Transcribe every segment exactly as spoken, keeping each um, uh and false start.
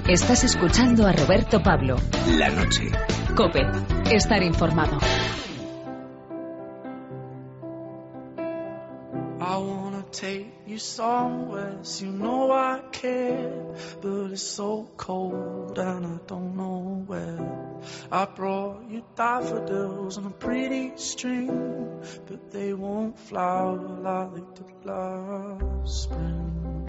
Estás escuchando a Roberto Pablo. La noche. COPE. Estar informado. I wanna take you somewhere, so you know I care, but it's so cold and I don't know where. I brought you daffodils on a pretty string, but they won't flower like they did last spring.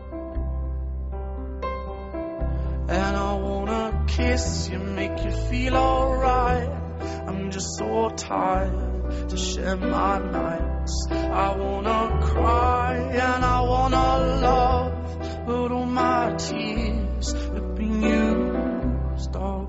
And I wanna kiss you, make you feel alright. I'm just so tired to share my nights. I wanna cry and I wanna love, but all my tears have been used up.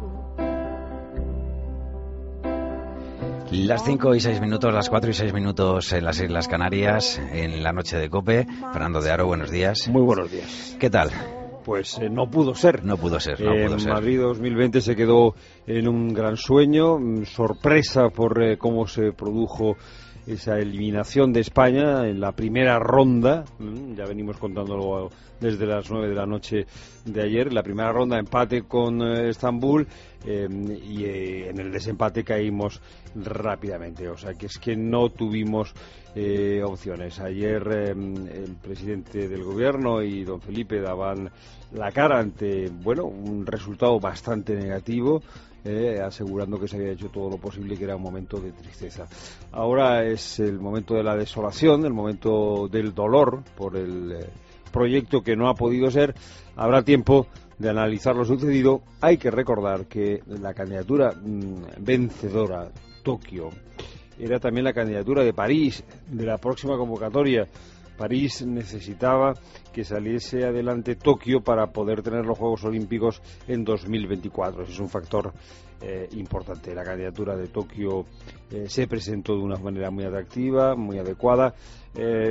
Las cinco y seis minutos, las cuatro y seis minutos en las Islas Canarias, en la noche de COPE. Fernando de Aro, buenos días. Muy buenos días. ¿Qué tal? Pues eh, no pudo ser. No pudo ser, no eh, pudo ser. Madrid dos mil veinte se quedó en un gran sueño, sorpresa por eh, cómo se produjo esa eliminación de España en la primera ronda. Ya venimos contándolo desde las nueve de la noche de ayer. La primera ronda, empate con eh, Estambul, eh, y eh, en el desempate caímos rápidamente. O sea que es que no tuvimos eh, opciones. Ayer eh, el presidente del gobierno y don Felipe daban la cara ante, bueno, un resultado bastante negativo. Eh, asegurando que se había hecho todo lo posible y que era un momento de tristeza. Ahora es el momento de la desolación, el momento del dolor por el eh, proyecto que no ha podido ser. Habrá tiempo de analizar lo sucedido. Hay que recordar que la candidatura mmm, vencedora, Tokio, era también la candidatura de París, de la próxima convocatoria. París necesitaba que saliese adelante Tokio para poder tener los Juegos Olímpicos en dos mil veinticuatro. Ese es un factor eh, importante. La candidatura de Tokio eh, se presentó de una manera muy atractiva, muy adecuada. Eh,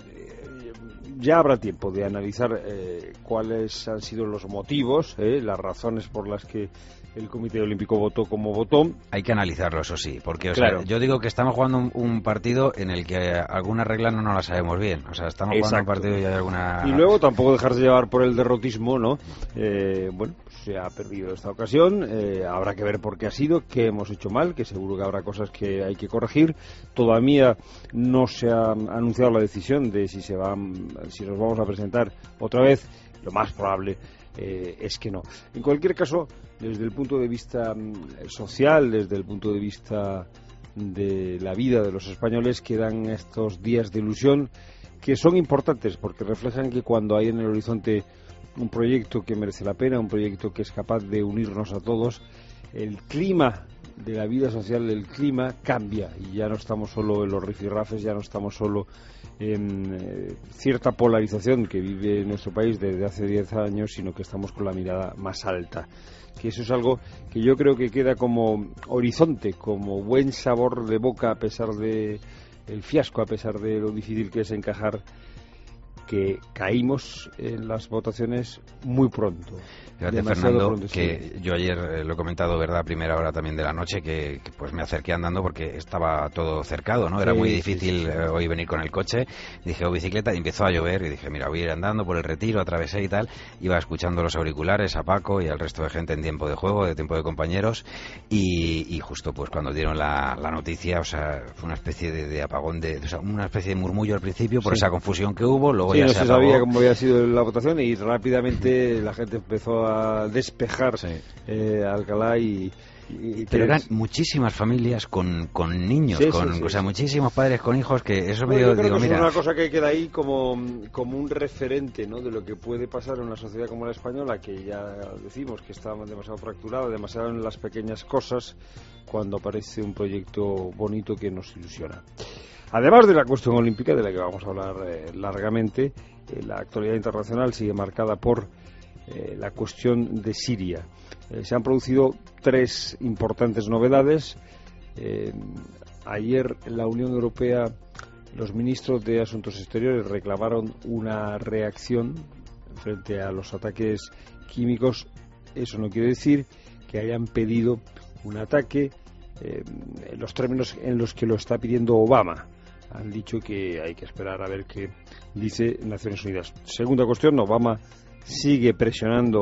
ya habrá tiempo de analizar eh, cuáles han sido los motivos, eh, las razones por las que el Comité Olímpico votó como votó. Hay que analizarlo, eso sí, porque o claro. sea, yo digo que estamos jugando un, un partido en el que algunas reglas no nos las sabemos bien. O sea, estamos Exacto. jugando un partido y hay alguna... Y luego tampoco dejarse llevar por el derrotismo, ¿no? Eh, bueno, pues se ha perdido esta ocasión, eh, habrá que ver por qué ha sido, qué hemos hecho mal, que seguro que habrá cosas que hay que corregir. Todavía no se ha anunciado la decisión de si se van, si nos vamos a presentar otra vez. Lo más probable eh, es que no. En cualquier caso, desde el punto de vista mm, social, desde el punto de vista de la vida de los españoles, quedan estos días de ilusión que son importantes porque reflejan que cuando hay en el horizonte un proyecto que merece la pena, un proyecto que es capaz de unirnos a todos, el clima de la vida social, el clima cambia y ya no estamos solo en los rifirrafes, ya no estamos solo en eh, cierta polarización que vive nuestro país desde hace diez años, sino que estamos con la mirada más alta. Que eso es algo que yo creo que queda como horizonte, como buen sabor de boca a pesar de el fiasco, a pesar de lo difícil que es encajar, que caímos en las votaciones muy pronto. Fíjate, Fernando, pronto, que sí. Yo ayer eh, lo he comentado, ¿verdad?, a primera hora también de la noche, que, que pues me acerqué andando porque estaba todo cercado, ¿no? Era sí, muy difícil sí, sí. Eh, hoy venir con el coche. Dije, o bicicleta, y empezó a llover, y dije, mira, voy a ir andando por el Retiro, atravesé y tal. Iba escuchando los auriculares a Paco y al resto de gente en tiempo de juego, de tiempo de compañeros, y, y justo pues cuando dieron la, la noticia, o sea, fue una especie de, de apagón, de, o sea, una especie de murmullo al principio por sí. esa confusión que hubo, luego sí, ya no se, se apagó. sabía cómo había sido la votación y rápidamente la gente empezó a despejar sí. eh, Alcalá y, y, y pero eran muchísimas familias con, con niños, sí, con, sí, sí, o sea, sí. muchísimos padres con hijos, que eso bueno, me dio, yo creo digo, que mira... es una cosa que queda ahí como, como un referente, ¿no?, de lo que puede pasar en una sociedad como la española, que ya decimos que está demasiado fracturada, demasiado en las pequeñas cosas, cuando aparece un proyecto bonito que nos ilusiona. Además de la cuestión olímpica, de la que vamos a hablar eh, largamente, eh, la actualidad internacional sigue marcada por eh, la cuestión de Siria. Eh, se han producido tres importantes novedades. Eh, ayer la Unión Europea, los ministros de Asuntos Exteriores reclamaron una reacción frente a los ataques químicos. Eso no quiere decir que hayan pedido un ataque eh, en los términos en los que lo está pidiendo Obama. Han dicho que hay que esperar a ver qué dice Naciones Unidas. Segunda cuestión, Obama sigue presionando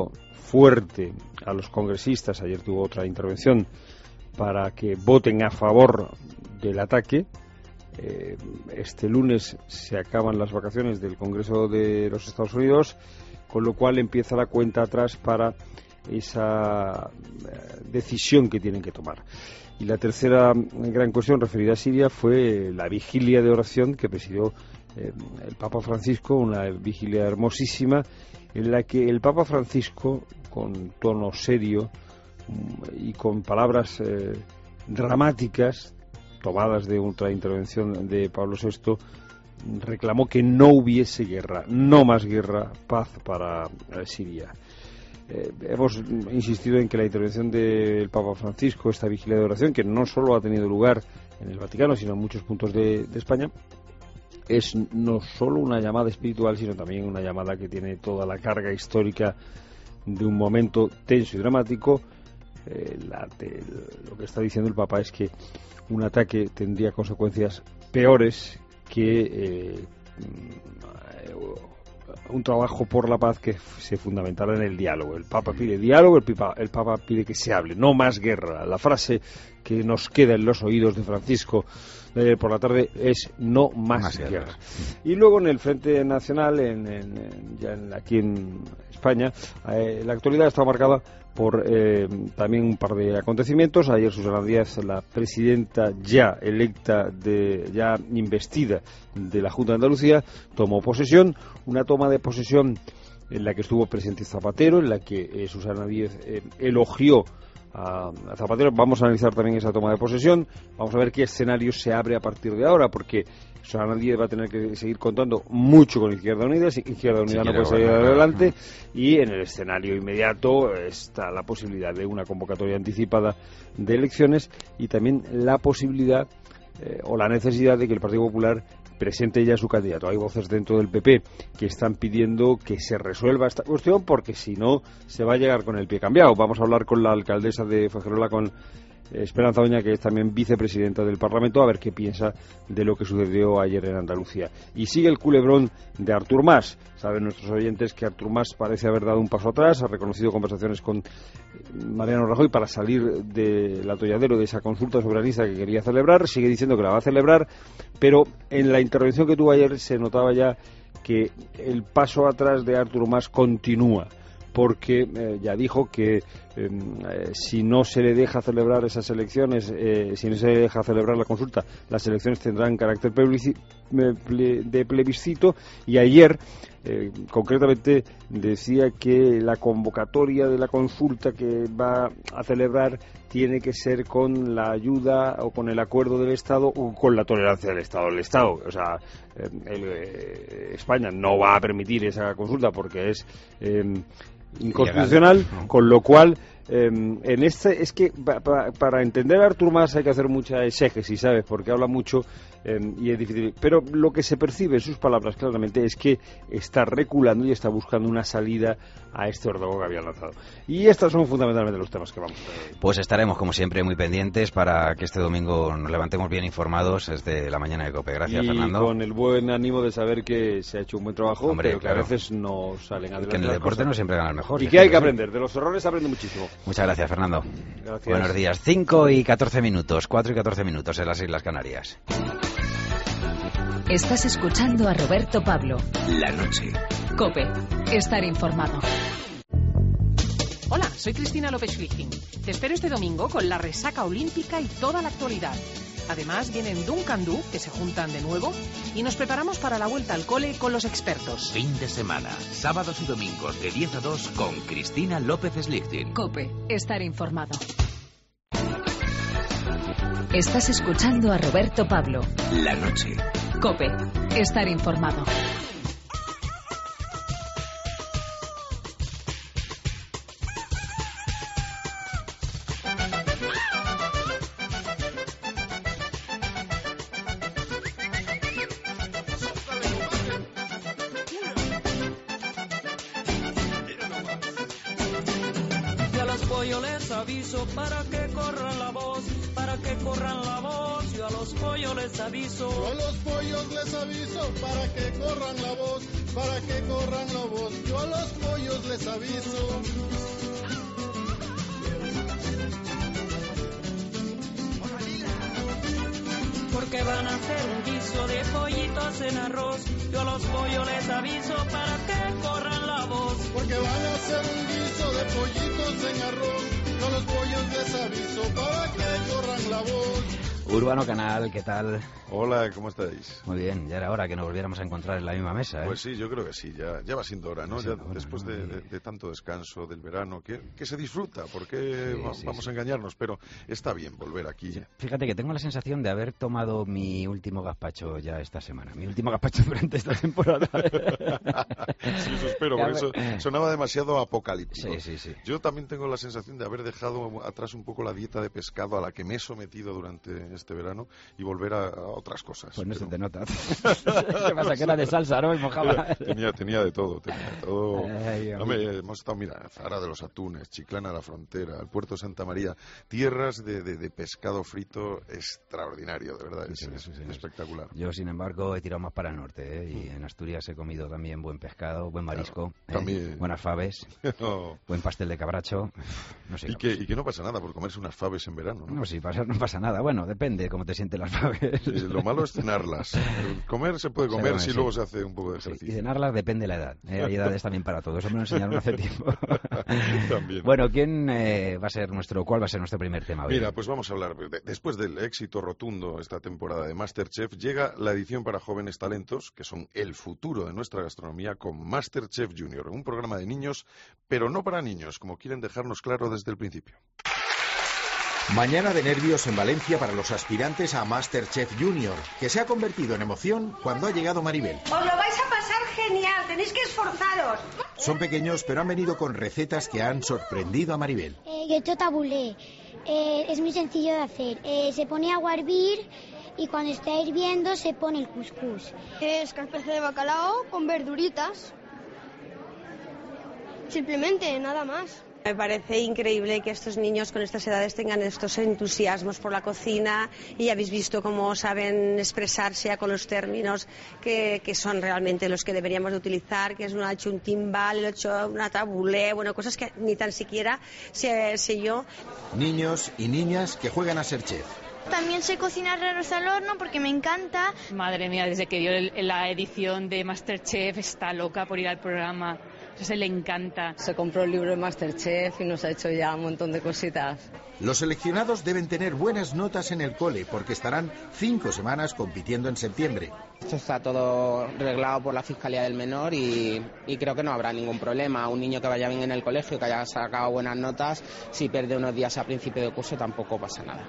fuerte a los congresistas, ayer tuvo otra intervención, para que voten a favor del ataque. Eh, este lunes se acaban las vacaciones del Congreso de los Estados Unidos, con lo cual empieza la cuenta atrás para esa eh, decisión que tienen que tomar. Y la tercera gran cuestión referida a Siria fue la vigilia de oración que presidió eh, el Papa Francisco, una vigilia hermosísima en la que el Papa Francisco, con tono serio y con palabras eh, dramáticas tomadas de otra intervención de Pablo sexto, reclamó que no hubiese guerra, no más guerra, paz para eh, Siria. Eh, hemos insistido en que la intervención del Papa Francisco, esta vigilia de oración, que no solo ha tenido lugar en el Vaticano, sino en muchos puntos de, de España, es no solo una llamada espiritual, sino también una llamada que tiene toda la carga histórica de un momento tenso y dramático. Eh, la, de, lo que está diciendo el Papa es que un ataque tendría consecuencias peores que eh, un trabajo por la paz que se fundamentara en el diálogo. El Papa pide diálogo, el Papa, el Papa pide que se hable, no más guerra. La frase que nos queda en los oídos de Francisco de ayer por la tarde es no más, más guerra. guerra. Y luego en el Frente Nacional, en, en, en, ya en, aquí en España, eh, la actualidad está marcada por eh, también un par de acontecimientos. Ayer Susana Díaz, la presidenta ya electa, de, ya investida de la Junta de Andalucía, tomó posesión, una toma de posesión en la que estuvo presente Zapatero, en la que eh, Susana Díaz eh, elogió a, a Zapatero. Vamos a analizar también esa toma de posesión, vamos a ver qué escenario se abre a partir de ahora, porque Susana Díaz va a tener que seguir contando mucho con Izquierda Unida. Izquierda Unida sí, no puede salir adelante, y en el escenario inmediato está la posibilidad de una convocatoria anticipada de elecciones y también la posibilidad eh, o la necesidad de que el Partido Popular presente ya su candidato. Hay voces dentro del P P que están pidiendo que se resuelva esta cuestión, porque si no se va a llegar con el pie cambiado. Vamos a hablar con la alcaldesa de Fuengirola, con Esperanza Oña, que es también vicepresidenta del Parlamento, a ver qué piensa de lo que sucedió ayer en Andalucía. Y sigue el culebrón de Artur Mas. Saben nuestros oyentes que Artur Mas parece haber dado un paso atrás, ha reconocido conversaciones con Mariano Rajoy para salir del atolladero de esa consulta soberanista que quería celebrar. Sigue diciendo que la va a celebrar, pero en la intervención que tuvo ayer se notaba ya que el paso atrás de Artur Mas continúa, porque eh, ya dijo que eh, si no se le deja celebrar esas elecciones, eh, si no se le deja celebrar la consulta, las elecciones tendrán carácter de plebiscito. Y ayer, eh, concretamente, decía que la convocatoria de la consulta que va a celebrar tiene que ser con la ayuda o con el acuerdo del Estado o con la tolerancia del Estado. El Estado, o sea, eh, el, eh, España no va a permitir esa consulta porque es Eh, inconstitucional, con lo cual eh, en este es que pa, pa, para entender a Artur Mas hay que hacer mucha exégesis, ¿sabes? Porque habla mucho eh, y es difícil, pero lo que se percibe en sus palabras claramente es que está reculando y está buscando una salida a este ordogo que había lanzado. Y estos son fundamentalmente los temas que vamos a ver. Pues estaremos como siempre muy pendientes para que este domingo nos levantemos bien informados desde la mañana de COPE. Gracias, y Fernando. Con el buen ánimo de saber que se ha hecho un buen trabajo, Hombre, pero claro, que a veces no salen adelante. Que en el deporte cosas. No siempre gana el mejor. Y que hay que aprender, de los errores se aprende muchísimo. Muchas gracias, Fernando. Gracias. Buenos días. cinco y catorce minutos, cuatro y catorce minutos en las Islas Canarias. Estás escuchando a Roberto Pablo. La noche. COPE. Estar informado. Hola, soy Cristina López Flichting. Te espero este domingo con la resaca olímpica y toda la actualidad. Además vienen Duncan Du, que se juntan de nuevo, y nos preparamos para la vuelta al cole con los expertos. Fin de semana, sábados y domingos de diez a dos con Cristina López Flichting. COPE. Estar informado. Estás escuchando a Roberto Pablo. La noche. COPE. Estar informado. Para que corran la voz, para que corran la voz, yo a los pollos les aviso. Yo a los pollos les aviso, para que corran la voz, para que corran la voz, yo a los pollos les aviso. porque van a hacer un guiso de pollitos en arroz. Yo a los pollos les aviso para que corran la voz. Porque van a hacer un guiso de pollitos en arroz. Yo a los pollos les aviso para que corran la voz. Urbano Canal, ¿qué tal? Hola, ¿cómo estáis? Muy bien, ya era hora que nos volviéramos a encontrar en la misma mesa, ¿eh? Pues sí, yo creo que sí, ya, ya va siendo hora, ¿no? Sí, ya bueno, después no, de, y... de, de tanto descanso del verano, que, que se disfruta, porque sí, va, sí, vamos sí. a engañarnos, pero está bien volver aquí. Sí. Fíjate que tengo la sensación de haber tomado mi último gazpacho ya esta semana, mi último gazpacho durante esta temporada. Sí, eso espero, porque eso sonaba demasiado apocalíptico. Sí, sí, sí. Yo también tengo la sensación de haber dejado atrás un poco la dieta de pescado a la que me he sometido durante este verano y volver a, a otras cosas. Pues no pero... se te nota. ¿Qué pasa? Que era de salsa, ¿no? Y mojaba. Tenía, tenía de todo, tenía de todo. Ay, Hombre, hemos estado, mira, Zara de los Atunes, Chiclana de la Frontera, el Puerto de Santa María, tierras de, de, de pescado frito extraordinario, de verdad, Sí, es, sí, es sí, sí. espectacular. Yo, sin embargo, he tirado más para el norte, ¿eh? Y en Asturias he comido también buen pescado, buen marisco, Claro, también. ¿eh? Buenas faves, No. buen pastel de cabracho. No sé. Y que, y que no pasa nada por comerse unas faves en verano, ¿no? No, sí, pasa, no pasa nada. Bueno, depende cómo te sienten las faves. Sí, lo malo es cenarlas. El comer se puede comer Se come, si sí. luego se hace un poco de Sí, ejercicio. y cenarlas depende de la edad. ¿eh? Hay edades también para todo. Eso me lo enseñaron hace tiempo. También. Bueno, ¿quién eh, va a ser nuestro, cuál va a ser nuestro primer tema hoy? Mira, pues vamos a hablar. de- después del éxito rotundo esta temporada de MasterChef, llega la edición para jóvenes talentos, que son el futuro de nuestra gastronomía, con MasterChef Junior, un programa de niños, pero no para niños, como quieren dejarnos claro desde el principio. Mañana de nervios en Valencia para los aspirantes a MasterChef Junior, que se ha convertido en emoción cuando ha llegado Maribel. Os lo vais a pasar genial, tenéis que esforzaros. Son pequeños, pero han venido con recetas que han sorprendido a Maribel. Eh, ghetto tabulé. Eh, es muy sencillo de hacer. Eh, se pone agua a hervir y cuando está hirviendo se pone el cuscús. Es calpeza de bacalao con verduritas. Simplemente, nada más. Me parece increíble que estos niños con estas edades tengan estos entusiasmos por la cocina y habéis visto cómo saben expresarse con los términos que, que son realmente los que deberíamos de utilizar, que es uno ha hecho un timbal, el otro ha hecho una tabulé, bueno, cosas que ni tan siquiera sé, sé yo. Niños y niñas que juegan a ser chef. También sé cocinar arroz al horno porque me encanta. Madre mía, desde que vio el- la edición de MasterChef está loca por ir al programa. Eso se le encanta. Se compró el libro de MasterChef y nos ha hecho ya un montón de cositas. Los seleccionados deben tener buenas notas en el cole porque estarán cinco semanas compitiendo en septiembre. Esto está todo reglado por la Fiscalía del Menor y, y creo que no habrá ningún problema. Un niño que vaya bien en el colegio, que haya sacado buenas notas, si pierde unos días a principio de curso tampoco pasa nada.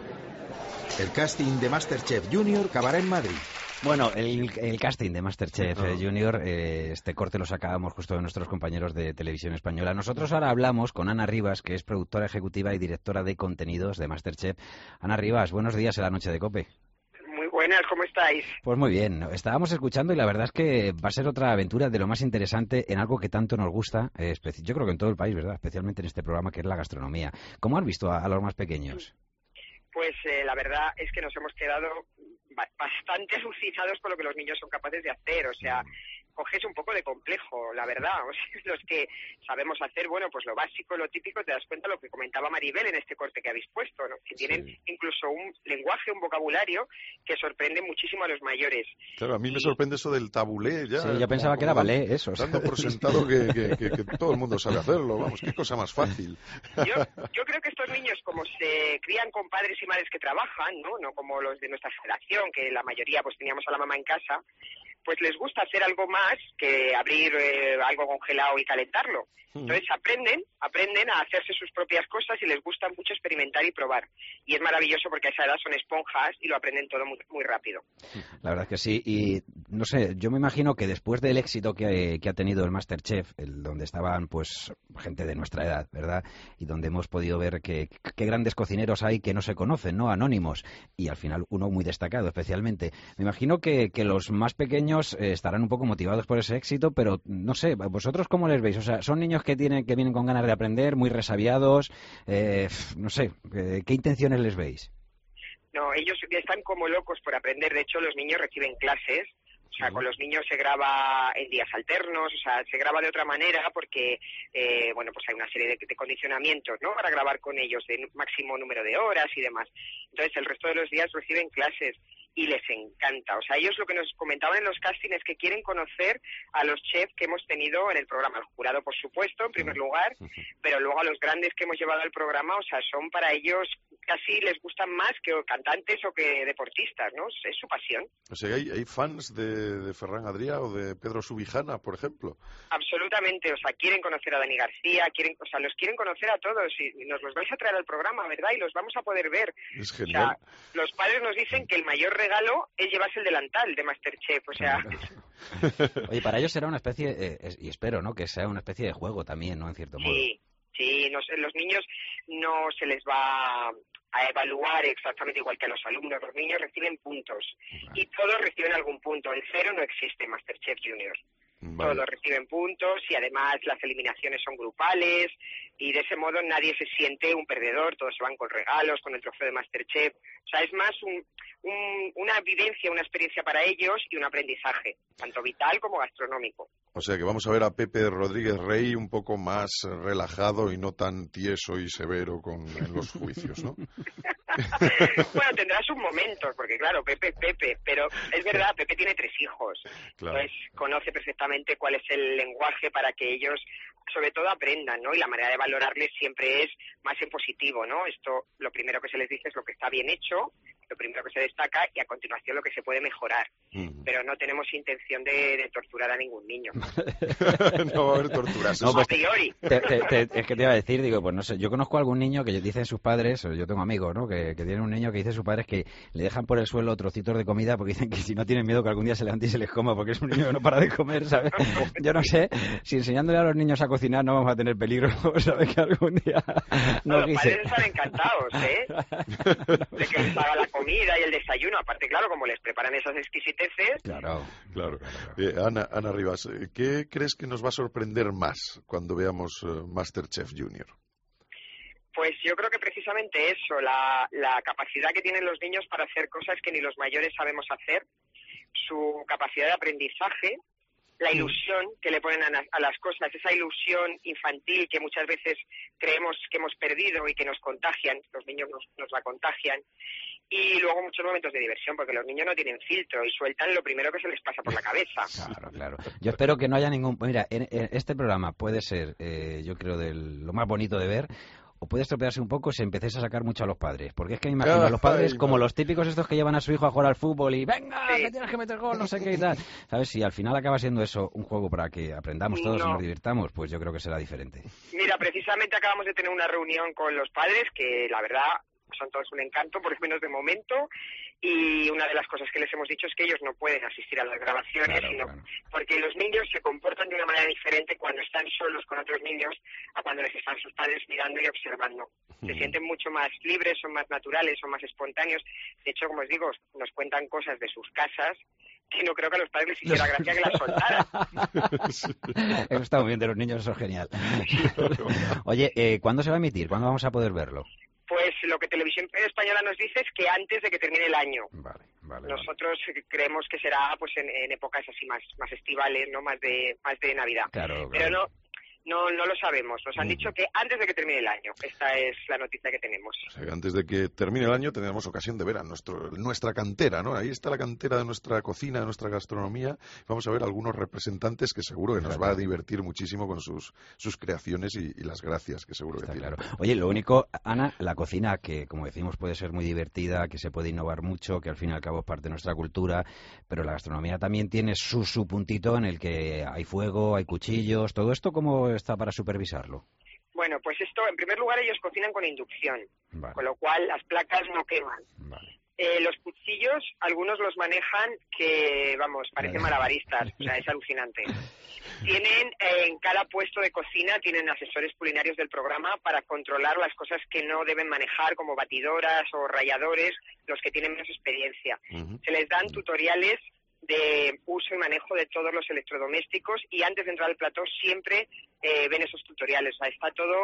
El casting de MasterChef Junior acabará en Madrid. Bueno, el, el casting de MasterChef eh, Junior, eh, este corte lo sacábamos justo de nuestros compañeros de Televisión Española. Nosotros ahora hablamos con Ana Rivas, que es productora ejecutiva y directora de contenidos de MasterChef. Ana Rivas, buenos días en la noche de COPE. Muy buenas, ¿cómo estáis? Pues muy bien, estábamos escuchando y la verdad es que va a ser otra aventura de lo más interesante en algo que tanto nos gusta, eh, espe- yo creo que en todo el país, ¿verdad? Especialmente en este programa que es la gastronomía. ¿Cómo has visto a, a los más pequeños? Pues eh, la verdad es que nos hemos quedado ba- bastante alucinados con lo que los niños son capaces de hacer, o sea, coges un poco de complejo, la verdad, o sea, los que sabemos hacer, bueno, pues lo básico, lo típico, te das cuenta lo que comentaba Maribel en este corte que habéis puesto, ¿no? Que tienen Sí. incluso un lenguaje, un vocabulario que sorprende muchísimo a los mayores. Claro, a mí me sorprende eso del tabulé. Ya, Sí, yo pensaba como- que era como ballet, eso. Dando por sentado que, que- que- que todo el mundo sabe hacerlo, vamos, qué cosa más fácil. Yo, yo creo que estos niños, como se crían con padres y madres que trabajan, ¿no? No como los de nuestra generación, que la mayoría pues teníamos a la mamá en casa, pues les gusta hacer algo más que abrir eh, algo congelado y calentarlo. Entonces aprenden, aprenden a hacerse sus propias cosas y les gusta mucho experimentar y probar. Y es maravilloso porque a esa edad son esponjas y lo aprenden todo muy, muy rápido. La verdad es que sí, y no sé, yo me imagino que después del éxito que, que ha tenido el MasterChef, el, donde estaban pues gente de nuestra edad, ¿verdad? Y donde hemos podido ver que, que grandes cocineros hay que no se conocen, ¿no? Anónimos, y al final uno muy destacado especialmente. Me imagino que, que los más pequeños eh, estarán un poco motivados por ese éxito, pero no sé, ¿vosotros cómo les veis? O sea, son niños que tienen que vienen con ganas de aprender, muy resabiados, eh, no sé, eh, ¿qué intenciones les veis? No, ellos están como locos por aprender. De hecho, los niños reciben clases. O sea, con los niños se graba en días alternos, o sea, se graba de otra manera porque, eh, bueno, pues hay una serie de, de condicionamientos, ¿no? Para grabar con ellos de máximo número de horas y demás. Entonces, el resto de los días reciben clases. y les encanta. O sea, ellos lo que nos comentaban en los castings es que quieren conocer a los chefs que hemos tenido en el programa. El jurado, por supuesto, en primer lugar, pero luego a los grandes que hemos llevado al programa, o sea, son para ellos, casi les gustan más que cantantes o que deportistas, ¿no? Es su pasión. O sea, ¿hay, hay fans de, de Ferran Adrià o de Pedro Subijana, por ejemplo? Absolutamente, o sea, quieren conocer a Dani García, quieren, o sea, los quieren conocer a todos y nos los vais a traer al programa, ¿verdad? Y los vamos a poder ver. Es genial. O sea, los padres nos dicen que el mayor regalo es llevarse el delantal de MasterChef, o sea... Oye, para ellos será una especie, eh, es, y espero, ¿no?, que sea una especie de juego también, ¿no?, en cierto modo. Sí, sí, no sé, los niños no se les va a evaluar exactamente igual que a los alumnos, los niños reciben puntos, y todos reciben algún punto, el cero no existe en MasterChef Junior. Vale. Todos reciben puntos y además las eliminaciones son grupales y de ese modo nadie se siente un perdedor, todos se van con regalos, con el trofeo de MasterChef. O sea, es más un, un, una vivencia, una experiencia para ellos y un aprendizaje, tanto vital como gastronómico. O sea que vamos a ver a Pepe Rodríguez Rey un poco más relajado y no tan tieso y severo con, en los juicios, ¿no? Bueno, tendrá sus momentos, porque claro, Pepe es Pepe, pero es verdad, Pepe tiene tres hijos, claro. Entonces conoce perfectamente cuál es el lenguaje para que ellos, sobre todo, aprendan, ¿no? Y la manera de valorarles siempre es más en positivo, ¿no? Esto, lo primero que se les dice es lo que está bien hecho, lo primero que se destaca y a continuación lo que se puede mejorar. Mm. Pero no tenemos intención de, de torturar a ningún niño. No va a haber torturas. No, pues, a priori. Te, te, te, es que te iba a decir, digo, pues no sé, yo conozco a algún niño que dicen sus padres, yo tengo amigos, ¿no?, que, que tienen un niño que dice sus padres que le dejan por el suelo trocitos de comida porque dicen que si no tienen miedo que algún día se levante y se les coma porque es un niño que no para de comer, ¿sabes? Yo no sé, si enseñándole a los niños a cocinar no vamos a tener peligro, ¿sabes? Que algún día no, no los padres están encantados, ¿eh? De que les haga la comida y el desayuno, aparte, claro, como les preparan esas exquisiteces. Claro, claro. Eh, Ana, Ana Rivas, ¿qué crees que nos va a sorprender más cuando veamos uh, MasterChef Junior? Pues yo creo que precisamente eso, la, la capacidad que tienen los niños para hacer cosas que ni los mayores sabemos hacer, su capacidad de aprendizaje, la ilusión que le ponen a, a las cosas, esa ilusión infantil que muchas veces creemos que hemos perdido y que nos contagian, los niños nos, nos la contagian, y luego muchos momentos de diversión, porque los niños no tienen filtro y sueltan lo primero que se les pasa por la cabeza. Claro, claro. Yo espero que no haya ningún... Mira, en, en este programa puede ser, eh, yo creo, de lo más bonito de ver, o puede estropearse un poco si empecéis a sacar mucho a los padres. Porque es que me imagino a los padres Ay, como no. los típicos estos que llevan a su hijo a jugar al fútbol y ¡venga, sí. que tienes que meter gol, no sé qué y tal! ¿Sabes? Si al final acaba siendo eso un juego para que aprendamos todos no. y nos divirtamos, pues yo creo que será diferente. Mira, precisamente acabamos de tener una reunión con los padres que, la verdad, son todos un encanto, por lo menos de momento, y una de las cosas que les hemos dicho es que ellos no pueden asistir a las grabaciones, claro, sino claro. porque los niños se comportan de una manera diferente cuando están solos con otros niños a cuando les están sus padres mirando y observando. Se mm. sienten mucho más libres, son más naturales, son más espontáneos. De hecho, como os digo, nos cuentan cosas de sus casas que no creo que a los padres les hiciera gracia que las soltaran. Sí. Eso está muy bien de los niños, eso es genial. Oye, eh, ¿cuándo se va a emitir? ¿Cuándo vamos a poder verlo? Pues lo que Televisión Española nos dice es que antes de que termine el año. Vale, vale. Nosotros vale. creemos que será pues en, en épocas así más más estivales, no más de más de Navidad. Claro, Pero claro. no no no lo sabemos. Nos han mm. dicho que antes de que termine el año. Esta es la noticia que tenemos. O sea, antes de que termine el año tendremos ocasión de ver a nuestro nuestra cantera, ¿no? Ahí está la cantera de nuestra cocina, de nuestra gastronomía. Vamos a ver algunos representantes que seguro que nos va a divertir muchísimo con sus sus creaciones y, y las gracias que seguro está que tiene. Claro. Oye, lo único, Ana, la cocina que, como decimos, puede ser muy divertida, que se puede innovar mucho, que al fin y al cabo es parte de nuestra cultura, pero la gastronomía también tiene su, su puntito en el que hay fuego, hay cuchillos, todo esto, ¿cómo está para supervisar? Bueno, pues esto, en primer lugar, ellos cocinan con inducción, vale. con lo cual las placas no queman. Vale. Eh, los cuchillos, algunos los manejan que, vamos, parecen vale. malabaristas, o sea, es alucinante. Tienen, eh, en cada puesto de cocina, tienen asesores culinarios del programa para controlar las cosas que no deben manejar, como batidoras o ralladores, los que tienen menos experiencia. Uh-huh. Se les dan tutoriales de uso y manejo de todos los electrodomésticos y antes de entrar al plató siempre eh, ven esos tutoriales. O sea, está todo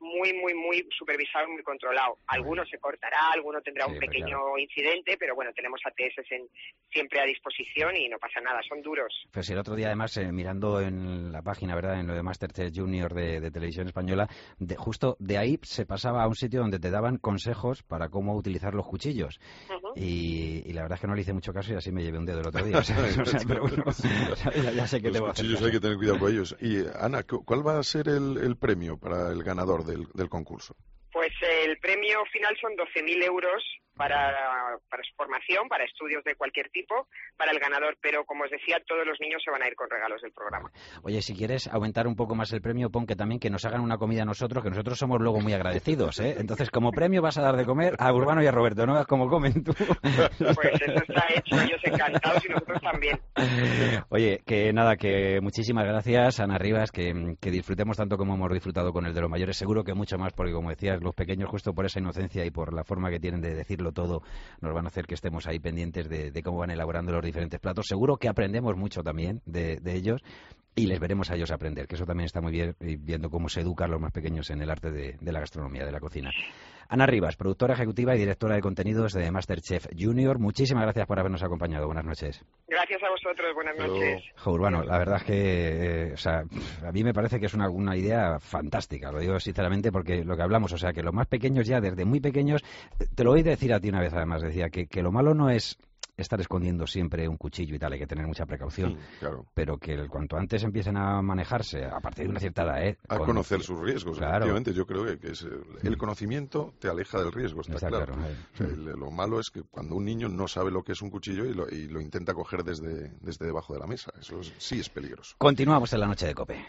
muy, muy, muy supervisado y muy controlado. Alguno se cortará, alguno tendrá Sí, un pero pequeño claro. incidente, pero bueno, tenemos A T S en, siempre a disposición y no pasa nada, son duros. Pues el otro día, además, eh, mirando en la página, ¿verdad?, en lo de MasterChef Junior de, de Televisión Española, de, justo de ahí se pasaba a un sitio donde te daban consejos para cómo utilizar los cuchillos. Uh-huh. y, y la verdad es que no le hice mucho caso y así me llevé un dedo el otro día. O sea, o sea, pero bueno, ya, ya sé que Los te voy a hacer cuchillos caso. hay que tener cuidado con ellos. Y Ana, cu- ¿cuál va a ser el, el premio para el ganador del, del concurso? Pues eh, el premio final son doce mil euros para, para su formación, para estudios de cualquier tipo, para el ganador, pero como os decía, todos los niños se van a ir con regalos del programa. Oye, si quieres aumentar un poco más el premio, pon que también que nos hagan una comida a nosotros, que nosotros somos luego muy agradecidos, ¿eh? Entonces, como premio vas a dar de comer a Urbano y a Roberto, ¿no? Como comen tú. Pues eso está hecho, ellos encantados y nosotros también. Oye, que nada, que muchísimas gracias, Ana Rivas, que, que disfrutemos tanto como hemos disfrutado con el de los mayores, seguro que mucho más, porque como decías, los pequeños justo por esa inocencia y por la forma que tienen de decirlo todo, nos van a hacer que estemos ahí pendientes de, de cómo van elaborando los diferentes platos. Seguro que aprendemos mucho también de, de ellos y les veremos a ellos aprender, que eso también está muy bien, viendo cómo se educan los más pequeños en el arte de, de la gastronomía, de la cocina. Ana Rivas, productora ejecutiva y directora de contenidos de MasterChef Junior, muchísimas gracias por habernos acompañado. Buenas noches. Gracias a vosotros, buenas noches. Jo, Urbano, la verdad es que eh, o sea, a mí me parece que es una, una idea fantástica, lo digo sinceramente, porque lo que hablamos, o sea, que los más pequeños ya, desde muy pequeños, te lo oí decir a ti una vez además, decía que, que lo malo no es estar escondiendo siempre un cuchillo y tal, hay que tener mucha precaución, Sí, claro. pero que el, cuanto antes empiecen a manejarse, a partir de una cierta edad, ¿eh? A con- conocer sus riesgos, Claro. efectivamente. Yo creo que, que es, el, el conocimiento te aleja del riesgo, está, Está claro. claro, eh. O sea, el- lo malo es que cuando un niño no sabe lo que es un cuchillo y lo, y lo intenta coger desde, desde debajo de la mesa. Eso es- sí es peligroso. Continuamos en la noche de COPE.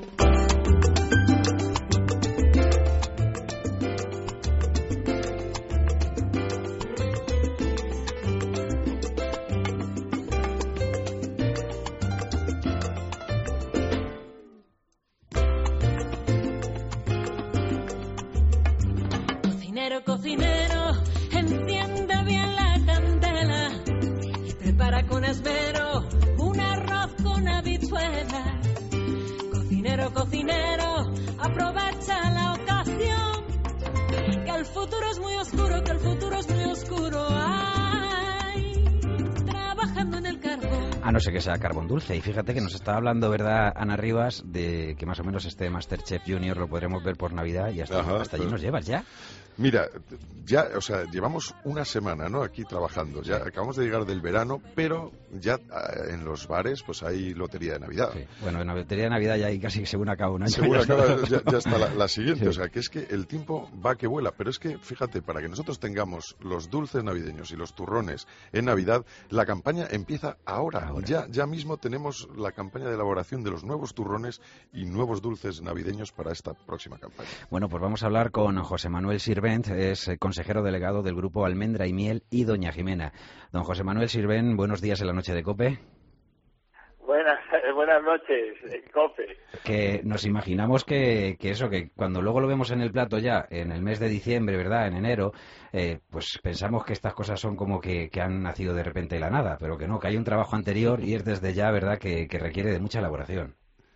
Cocinero, cocinero, enciende bien la candela y prepara con esmero un arroz con habichuelas. Cocinero, cocinero, aprovecha la ocasión, que el futuro es muy oscuro, que el futuro es muy oscuro. Ay, trabajando en el carbón. A no ser que sea carbón dulce. Y fíjate que nos estaba hablando, ¿verdad, Ana Rivas, de que más o menos este MasterChef Junior lo podremos ver por Navidad y hasta, Ajá, hasta allí claro. nos llevas ya. Mira, ya, o sea, llevamos una semana, ¿no? Aquí trabajando. Ya acabamos de llegar del verano, pero ya eh, en los bares, pues hay lotería de Navidad. Bueno, en la lotería de Navidad ya hay casi según acaba un año. Seguro ya acaba, está. ya, ya está la, la siguiente, Sí. o sea, que es que el tiempo va que vuela, pero es que, fíjate, para que nosotros tengamos los dulces navideños y los turrones en Navidad, la campaña empieza ahora. Ya, ya mismo tenemos la campaña de elaboración de los nuevos turrones y nuevos dulces navideños para esta próxima campaña. Bueno, pues vamos a hablar con José Manuel Sirvent, es eh, consejero delegado del grupo Almendra y Miel y Doña Jimena. Don José Manuel Sirvent, buenos días en la noche de COPE. Buenas, buenas noches, eh, COPE. Que nos imaginamos que, que eso, que cuando luego lo vemos en el plato ya, en el mes de diciembre, ¿verdad?, en enero, eh, pues pensamos que estas cosas son como que, que han nacido de repente de la nada, pero que no, que hay un trabajo anterior y es desde ya, ¿verdad?, que, que requiere de mucha elaboración.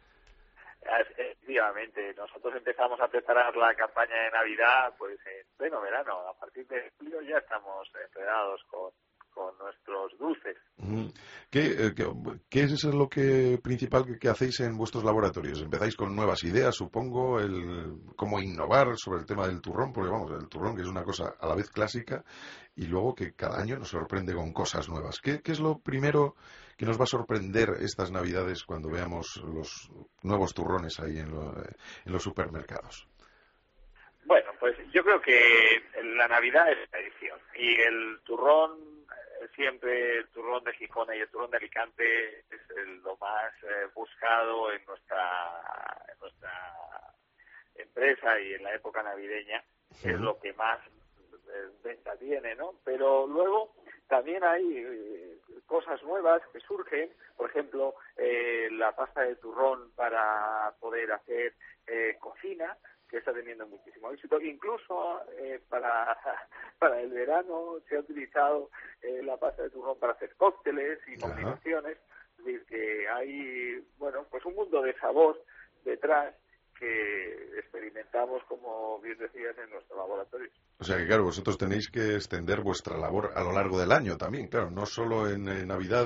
Efectivamente, nosotros empezamos a preparar la campaña de Navidad pues en pleno verano. A partir de julio ya estamos enredados con, con nuestros dulces. Ujú. ¿Qué, eh, qué, qué es eso lo que principal que, que hacéis en vuestros laboratorios? ¿Empezáis con nuevas ideas, supongo, el cómo innovar sobre el tema del turrón? Porque vamos, el turrón que es una cosa a la vez clásica y luego que cada año nos sorprende con cosas nuevas. ¿Qué, qué es lo primero que nos va a sorprender estas Navidades cuando veamos los nuevos turrones ahí en, lo- en los supermercados? Bueno, pues yo creo que la Navidad es tradición y el turrón, eh, siempre el turrón de Gijón y el turrón de Alicante es el- lo más eh, buscado en nuestra, en nuestra empresa y en la época navideña. Es lo que más eh, venta tiene, ¿no? Pero luego también hay eh, cosas nuevas que surgen, por ejemplo, eh, la pasta de turrón para poder hacer eh, cocina, que está teniendo muchísimo éxito. Incluso eh, para, para el verano se ha utilizado eh, la pasta de turrón para hacer cócteles y combinaciones. Es decir, que hay, bueno, pues un mundo de sabor detrás que experimentar fabricamos, como bien decías, en nuestro laboratorio. O sea que, claro, vosotros tenéis que extender vuestra labor a lo largo del año también, claro, no solo en, en Navidad,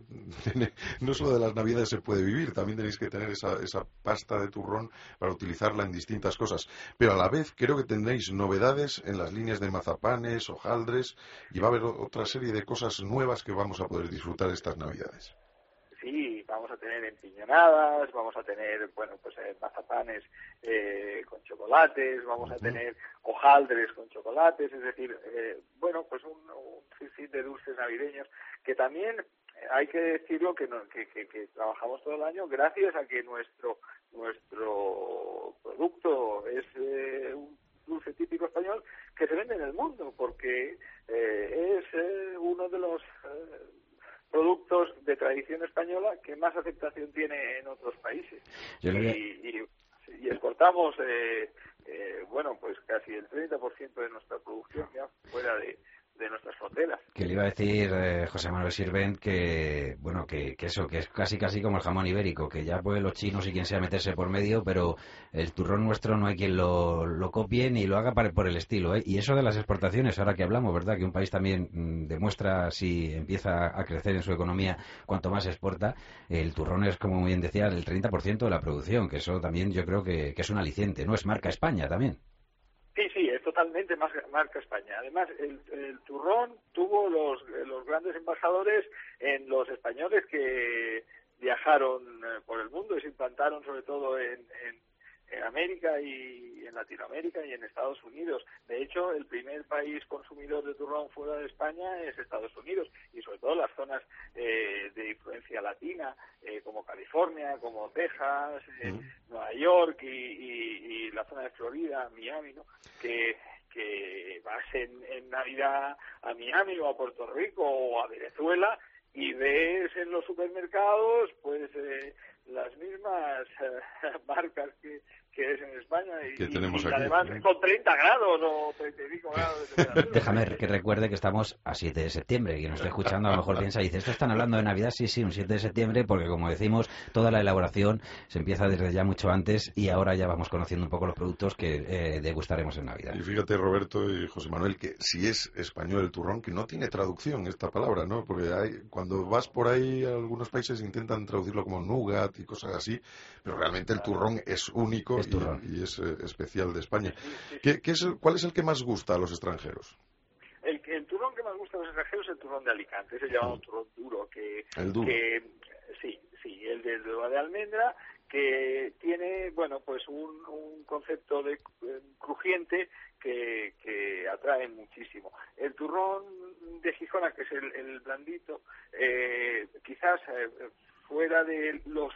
no solo de las Navidades se puede vivir, también tenéis que tener esa, esa pasta de turrón para utilizarla en distintas cosas. Pero a la vez creo que tendréis novedades en las líneas de mazapanes, hojaldres, y va a haber otra serie de cosas nuevas que vamos a poder disfrutar estas Navidades. Sí, vamos a tener empiñonadas, vamos a tener, bueno, pues eh, mazapanes eh, con chocolates, vamos a tener hojaldres con chocolates, es decir, eh, bueno, pues un, un sinfín de dulces navideños que también eh, hay que decirlo que, no, que, que, que trabajamos todo el año gracias a que nuestro nuestro producto es eh, un dulce típico español que se vende en el mundo, porque eh, es eh, uno de los eh, productos de tradición española que más aceptación tiene en otros países. Y, y, y exportamos, eh, eh, bueno, pues casi el treinta por ciento de nuestra producción ya fuera de, de nuestras fronteras. Que le iba a decir, eh, José Manuel Sirvent, que bueno, que, que eso, que es casi casi como el jamón ibérico, que ya pueden los chinos y quien sea meterse por medio, pero el turrón nuestro no hay quien lo, lo copie ni lo haga para, por el estilo, ¿eh? Y eso de las exportaciones, ahora que hablamos, ¿verdad? Que un país también mmm, demuestra, si empieza a crecer en su economía, cuanto más exporta, el turrón es, como muy bien decía, el treinta por ciento de la producción, que eso también yo creo que, que es un aliciente, ¿no? Es marca España también. Sí, sí, es totalmente marca España. Además, el, el turrón tuvo los, los grandes embajadores en los españoles que viajaron por el mundo y se implantaron sobre todo en, en, en América y en Latinoamérica y en Estados Unidos. De hecho, el primer país consumidor de turrón fuera de España es Estados Unidos, y sobre todo las zonas eh, de influencia latina, eh, como California, como Texas, eh, mm. Nueva York y, y, y la zona de Florida, Miami, ¿no? Que, que vas en, en Navidad a Miami o a Puerto Rico o a Venezuela y ves en los supermercados pues eh, las mismas eh, marcas que, que es en España y, que tenemos y aquí, además ¿sí? Con treinta grados o treinta y cinco grados de temperatura. Déjame que recuerde que estamos a siete de septiembre. Quien nos esté escuchando a lo mejor piensa y dice, ¿esto están hablando de Navidad? Sí, sí, un siete de septiembre, porque como decimos, toda la elaboración se empieza desde ya mucho antes y ahora ya vamos conociendo un poco los productos que eh, degustaremos en Navidad. Y fíjate, Roberto y José Manuel, que si es español el turrón, que no tiene traducción esta palabra, ¿no? Porque hay, cuando vas por ahí, algunos países intentan traducirlo como nougat y cosas así, pero realmente el turrón es único es turrón. y, y es eh, especial de España. ¿Qué, qué es el, ¿Cuál es el que más gusta a los extranjeros? El, el turrón que más gusta a los extranjeros es el turrón de Alicante, ese llamado turrón duro, que, el duro. que sí, sí, el de, de, de almendra, que tiene, bueno, pues un, un concepto de eh, crujiente que, que atrae muchísimo. El turrón de Gijona, que es el, el blandito, eh, quizás eh, fuera de los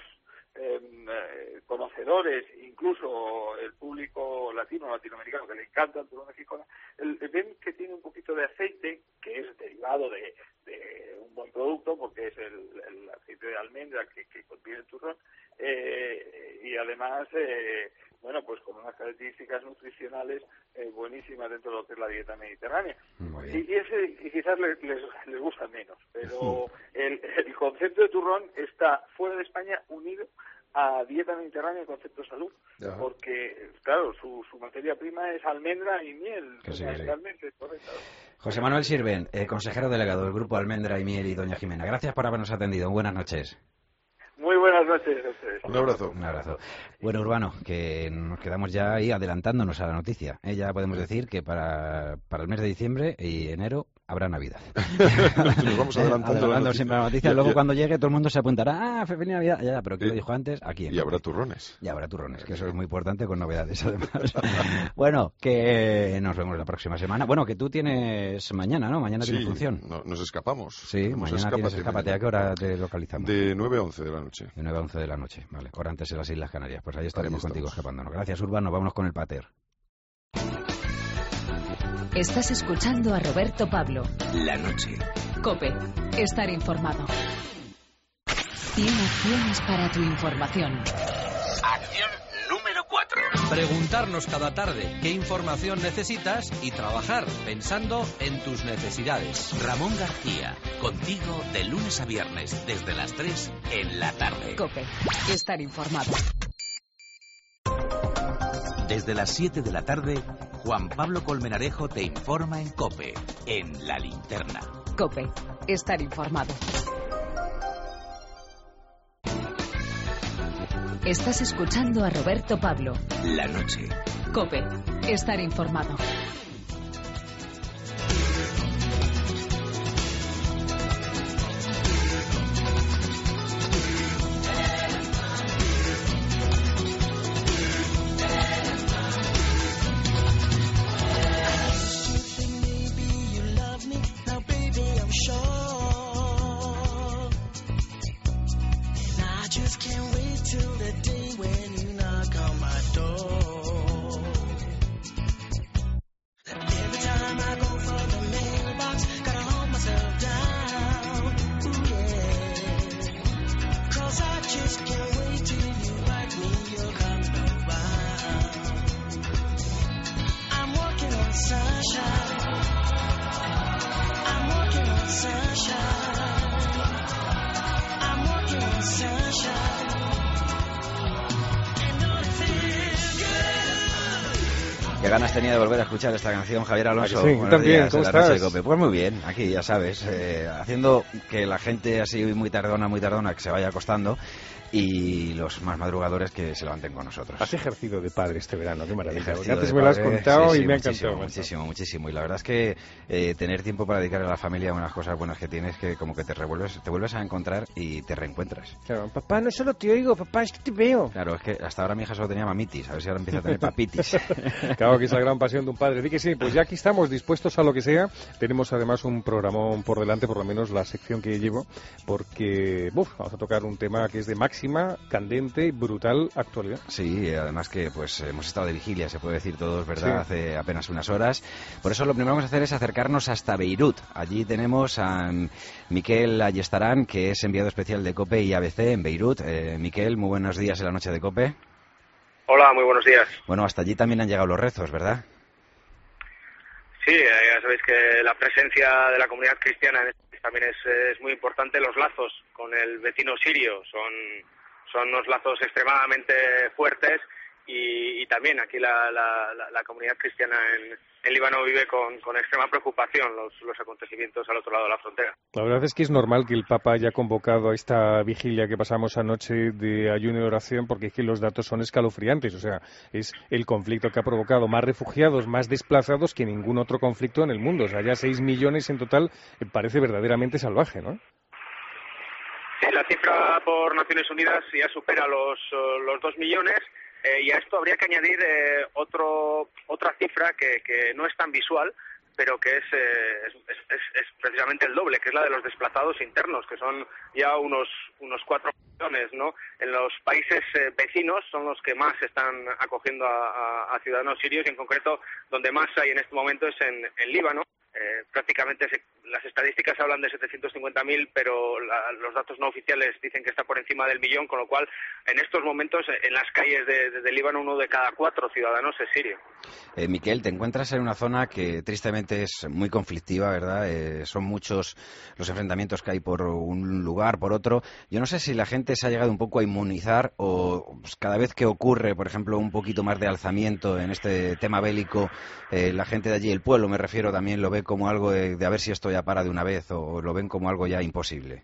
Eh, conocedores, incluso el público latino, latinoamericano, que le encanta el turrón de Gijona, el, ven que tiene un poquito de aceite, que es derivado de, de un buen producto, porque es el, el aceite de almendra que, que contiene el turrón, eh, y además, eh, bueno, pues con unas características nutricionales eh, buenísimas dentro de lo que es la dieta mediterránea. Y, y ese y quizás les, les, les gusta menos, pero el, el concepto de turrón está fuera de España unido a dieta mediterránea y concepto de salud, Ajá. porque, claro, su, su materia prima es almendra y miel, que sí, realmente, sí. correcto. José Manuel Sirvent, eh, consejero delegado del Grupo Almendra y Miel, y doña Jimena, gracias por habernos atendido. Buenas noches. Muy buenas noches a ustedes. Un abrazo. Un abrazo. Bueno, Urbano, que nos quedamos ya ahí adelantándonos a la noticia. ¿eh? Ya podemos decir que para, para el mes de diciembre y enero habrá Navidad. Nos vamos adelantando, adelantando la siempre la noticia. Luego, cuando llegue, todo el mundo se apuntará. ¡Ah, feliz Navidad! Ya, pero que lo dijo antes, aquí. Y habrá turrones. Y habrá turrones, que eso es muy importante con novedades, además. Bueno, que nos vemos la próxima semana. Bueno, que tú tienes mañana, ¿no? Mañana sí, tienes función. No, nos escapamos. Sí, nos mañana escápate, tienes escápate. ¿A qué hora te localizamos? De nueve a once de la noche. De nueve a once de la noche, vale. Hora antes en las Islas Canarias. Pues ahí estaremos ahí contigo escapándonos. Gracias, Urbano. Vámonos con el pater. Estás escuchando a Roberto Pablo. La noche. COPE. Estar informado. cien acciones para tu información. Acción número cuatro. Preguntarnos cada tarde qué información necesitas y trabajar pensando en tus necesidades. Ramón García, contigo de lunes a viernes desde las tres en la tarde. COPE. Estar informado. Desde las siete de la tarde, Juan Pablo Colmenarejo te informa en COPE, en La Linterna. COPE, estar informado. Estás escuchando a Roberto Pablo. La noche. COPE, estar informado. Qué ganas tenía de volver a escuchar esta canción, Javier Alonso. Sí, Buenos también, días, ¿cómo en la noche de estás? COPE. Pues muy bien, aquí ya sabes, eh, haciendo que la gente así muy tardona, muy tardona, que se vaya acostando, y los más madrugadores que se levanten con nosotros. Has ejercido de padre este verano, qué maravilla. Ejercido Antes de me lo has padre, contado sí, y sí, me ha muchísimo, encantado. muchísimo, muchísimo. Y la verdad es que eh, tener tiempo para dedicar a la familia unas cosas buenas que tienes, que como que te revuelves, te vuelves a encontrar y te reencuentras. Claro, papá, no solo te oigo, papá, es que te veo. Claro, es que hasta ahora mi hija solo tenía mamitis, a ver si ahora empieza a tener papitis. Claro que es la gran pasión de un padre. Di que sí, pues ya aquí estamos dispuestos a lo que sea. Tenemos además un programón por delante, por lo menos la sección que llevo, porque uf, vamos a tocar un tema que es de máxima, candente y brutal actualidad. Sí, además que pues hemos estado de vigilia, se puede decir todos, ¿verdad? Sí. Hace apenas unas horas. Por eso lo primero que vamos a hacer es acercarnos hasta Beirut. Allí tenemos a Miquel Ayestarán, que es enviado especial de COPE y A B C en Beirut. Eh, Miquel, muy buenos días en la noche de COPE. Hola, muy buenos días. Bueno, hasta allí también han llegado los rezos, ¿verdad? Sí, eh, ya sabéis que la presencia de la comunidad cristiana en este país también es, es muy importante. Los lazos con el vecino sirio son, son unos lazos extremadamente fuertes y, y también aquí la, la, la, la comunidad cristiana en, en Líbano vive con, con extrema preocupación los, los acontecimientos al otro lado de la frontera. La verdad es que es normal que el Papa haya convocado a esta vigilia que pasamos anoche de ayuno y oración, porque es que los datos son escalofriantes. O sea, es el conflicto que ha provocado más refugiados, más desplazados que ningún otro conflicto en el mundo. O sea, ya seis millones en total, eh, parece verdaderamente salvaje, ¿no? Sí, la cifra por Naciones Unidas ya supera los, los dos millones. Eh, y a esto habría que añadir eh, otro, otra cifra que, que no es tan visual, pero que es, eh, es, es, es precisamente el doble, que es la de los desplazados internos, que son ya unos unos cuatro millones, ¿no? En los países eh, vecinos son los que más están acogiendo a, a, a ciudadanos sirios, y en concreto donde más hay en este momento es en, en Líbano. Eh, prácticamente se, las estadísticas hablan de setecientos cincuenta mil, pero la, los datos no oficiales dicen que está por encima del millón, con lo cual en estos momentos en las calles de, de, de Líbano uno de cada cuatro ciudadanos es sirio. Eh, Miquel, te encuentras en una zona que tristemente es muy conflictiva, ¿verdad? Eh, son muchos los enfrentamientos que hay por un lugar, por otro. Yo no sé si la gente se ha llegado un poco a inmunizar o pues, cada vez que ocurre, por ejemplo, un poquito más de alzamiento en este tema bélico, eh, la gente de allí, el pueblo me refiero, también lo ve como algo de, de a ver si esto ya para de una vez, o lo ven como algo ya imposible.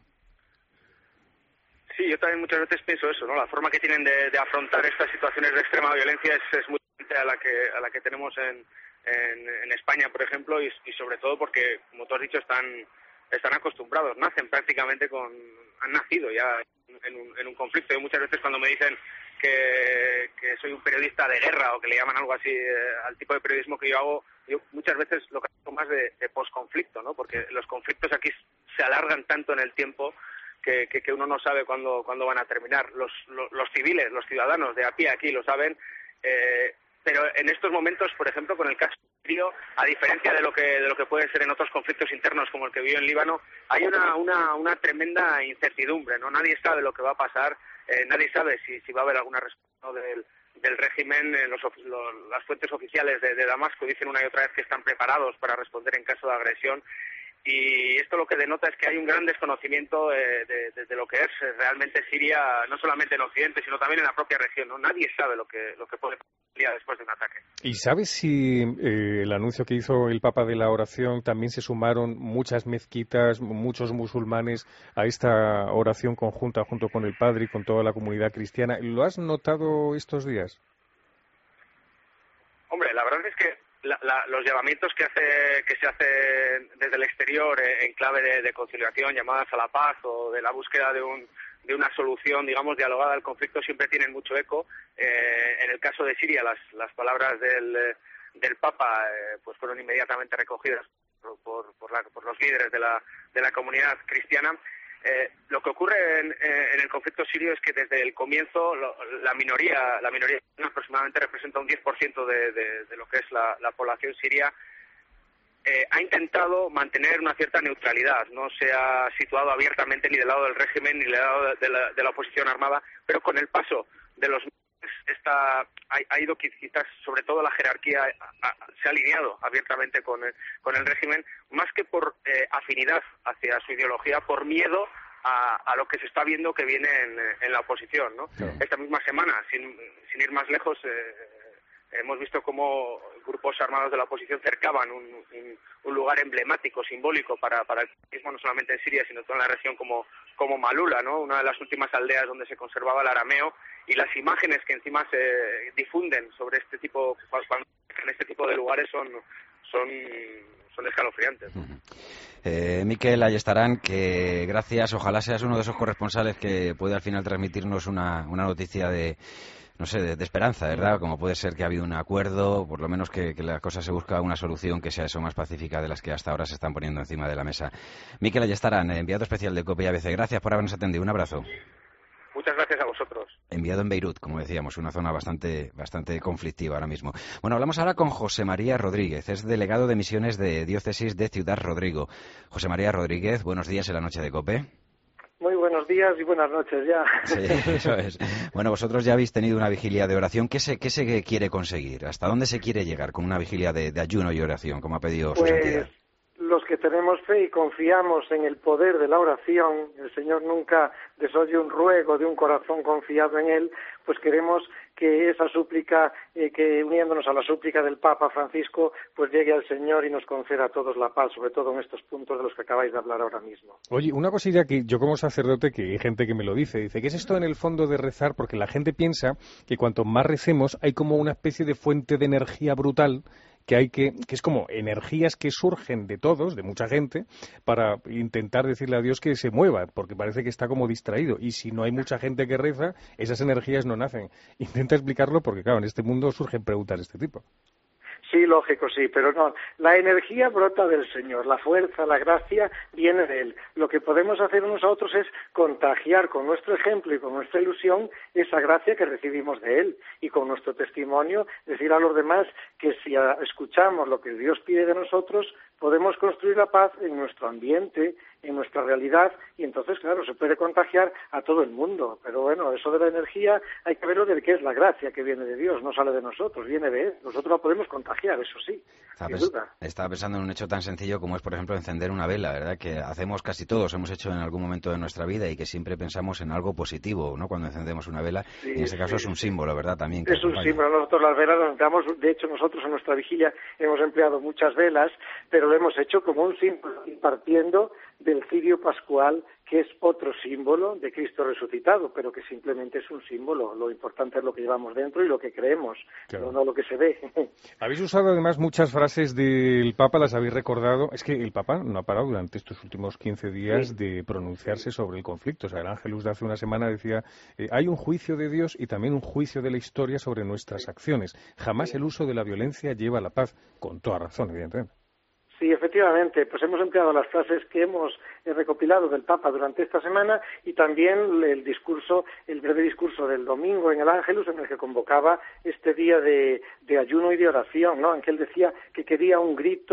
Sí, yo también muchas veces pienso eso, ¿no? La forma que tienen de, de afrontar estas situaciones de extrema violencia es, es muy diferente a la que a la que tenemos en, en, en España, por ejemplo, y, y sobre todo porque, como tú has dicho, están están acostumbrados, nacen prácticamente con, han nacido ya en un, en un conflicto. Y muchas veces cuando me dicen que, que soy un periodista de guerra o que le llaman algo así eh, al tipo de periodismo que yo hago, yo muchas veces lo que hago más de, de posconflicto, ¿no? Porque los conflictos aquí se alargan tanto en el tiempo que, que, que uno no sabe cuándo, cuándo van a terminar. Los, los, los civiles, los ciudadanos de a pie aquí lo saben, eh, pero en estos momentos, por ejemplo, con el caso sirio, a diferencia de lo que de lo que puede ser en otros conflictos internos como el que vivió en Líbano, hay una una, una tremenda incertidumbre, ¿no? Nadie sabe lo que va a pasar, eh, nadie sabe si, si va a haber alguna respuesta, ¿no? del del régimen. Eh, los, los, las fuentes oficiales de, de Damasco dicen una y otra vez que están preparados para responder en caso de agresión. y esto lo que denota es que hay un gran desconocimiento eh, de, de, de lo que es realmente Siria, no solamente en Occidente, sino también en la propia región, ¿no? Nadie sabe lo que, lo que puede pasar después de un ataque. ¿Y sabes si eh, el anuncio que hizo el Papa de la oración también se sumaron muchas mezquitas, muchos musulmanes a esta oración conjunta junto con el Padre y con toda la comunidad cristiana? ¿Lo has notado estos días? Hombre, la verdad es que La, la, los llamamientos que hace que se hacen desde el exterior eh, en clave de, de conciliación, llamadas a la paz o de la búsqueda de un de una solución, digamos, dialogada al conflicto siempre tienen mucho eco. Eh, en el caso de Siria, las las palabras del del Papa eh, pues fueron inmediatamente recogidas por por, por, la, por los líderes de la de la comunidad cristiana. Eh, lo que ocurre en, en el conflicto sirio es que desde el comienzo lo, la minoría la minoría aproximadamente representa un diez por ciento de, de, de lo que es la, la población siria. Eh, ha intentado mantener una cierta neutralidad, no se ha situado abiertamente ni del lado del régimen ni del lado de la, de la oposición armada, pero con el paso de los meses esta, ha, ha ido quizás, sobre todo la jerarquía, a, a, se ha alineado abiertamente con el, con el régimen, más que por eh, afinidad hacia su ideología, por miedo a, a lo que se está viendo que viene en, en la oposición, ¿no? Claro. Esta misma semana, sin, sin ir más lejos, eh, hemos visto cómo grupos armados de la oposición cercaban un, un, un lugar emblemático, simbólico para, para el cristianismo, no solamente en Siria, sino toda la región como, como Malula, ¿no? Una de las últimas aldeas donde se conservaba el arameo, y las imágenes que encima se difunden sobre este tipo, en este tipo de lugares son, son, son escalofriantes. Uh-huh. Eh, Mikel Ayestarán, que gracias, ojalá seas uno de esos corresponsales que puede al final transmitirnos una, una noticia de no sé, de, de esperanza, ¿verdad? Como puede ser que ha habido un acuerdo, por lo menos que, que la cosa se busca una solución que sea eso más pacífica de las que hasta ahora se están poniendo encima de la mesa. Mikel Ayestarán, enviado especial de COPE y A B C, gracias por habernos atendido. Un abrazo. Muchas gracias a vosotros. Enviado en Beirut, como decíamos, una zona bastante bastante conflictiva ahora mismo. Bueno, hablamos ahora con José María Rodríguez, es delegado de misiones de Diócesis de Ciudad Rodrigo. José María Rodríguez, buenos días en la noche de COPE. Muy buenos días y buenas noches ya. Sí, eso es. Bueno, vosotros ya habéis tenido una vigilia de oración. ¿Qué se, qué se quiere conseguir? ¿Hasta dónde se quiere llegar con una vigilia de, de ayuno y oración, como ha pedido pues, su santidad? Los que tenemos fe y confiamos en el poder de la oración, el Señor nunca desoye un ruego de un corazón confiado en Él, pues queremos que esa súplica, eh, que uniéndonos a la súplica del Papa Francisco, pues llegue al Señor y nos conceda a todos la paz, sobre todo en estos puntos de los que acabáis de hablar ahora mismo. Oye, una cosilla que yo como sacerdote, que hay gente que me lo dice, dice, ¿qué es esto en el fondo de rezar? Porque la gente piensa que cuanto más recemos hay como una especie de fuente de energía brutal que hay que, que es como energías que surgen de todos, de mucha gente, para intentar decirle a Dios que se mueva, porque parece que está como distraído. Y si no hay mucha gente que reza, esas energías no nacen. Intenta explicarlo porque, claro, en este mundo surgen preguntas de este tipo. Sí, lógico, sí, pero no. La energía brota del Señor, la fuerza, la gracia viene de Él. Lo que podemos hacer unos a otros es contagiar con nuestro ejemplo y con nuestra ilusión esa gracia que recibimos de Él. Y con nuestro testimonio decir a los demás que si escuchamos lo que Dios pide de nosotros, podemos construir la paz en nuestro ambiente, en nuestra realidad, y entonces, claro, se puede contagiar a todo el mundo. Pero bueno, eso de la energía hay que verlo de qué es la gracia que viene de Dios, no sale de nosotros, viene de Él. Nosotros la podemos contagiar, eso sí, sin duda. Estaba pensando en un hecho tan sencillo como es, por ejemplo, encender una vela, ¿verdad? Que hacemos casi todos, hemos hecho en algún momento de nuestra vida y que siempre pensamos en algo positivo, ¿no? Cuando encendemos una vela, sí, y en este caso sí, es un símbolo, ¿verdad? También. Es un símbolo. Nosotros las velas las empleamos, de hecho nosotros en nuestra vigilia hemos empleado muchas velas, pero lo hemos hecho como un símbolo, partiendo del cirio pascual, que es otro símbolo de Cristo resucitado, pero que simplemente es un símbolo. Lo importante es lo que llevamos dentro y lo que creemos, claro, no lo que se ve. Habéis usado además muchas frases del Papa, las habéis recordado. Es que el Papa no ha parado durante estos últimos quince días sí. de pronunciarse sobre el conflicto. O sea, el Ángelus de hace una semana decía, eh, hay un juicio de Dios y también un juicio de la historia sobre nuestras acciones. Jamás sí. el uso de la violencia lleva a la paz, con toda razón, evidentemente. Sí, efectivamente, pues hemos empleado las frases que hemos recopilado del Papa durante esta semana y también el discurso, el breve discurso del domingo en el Ángelus, en el que convocaba este día de, de ayuno y de oración, ¿no? En que él decía que quería un grito, que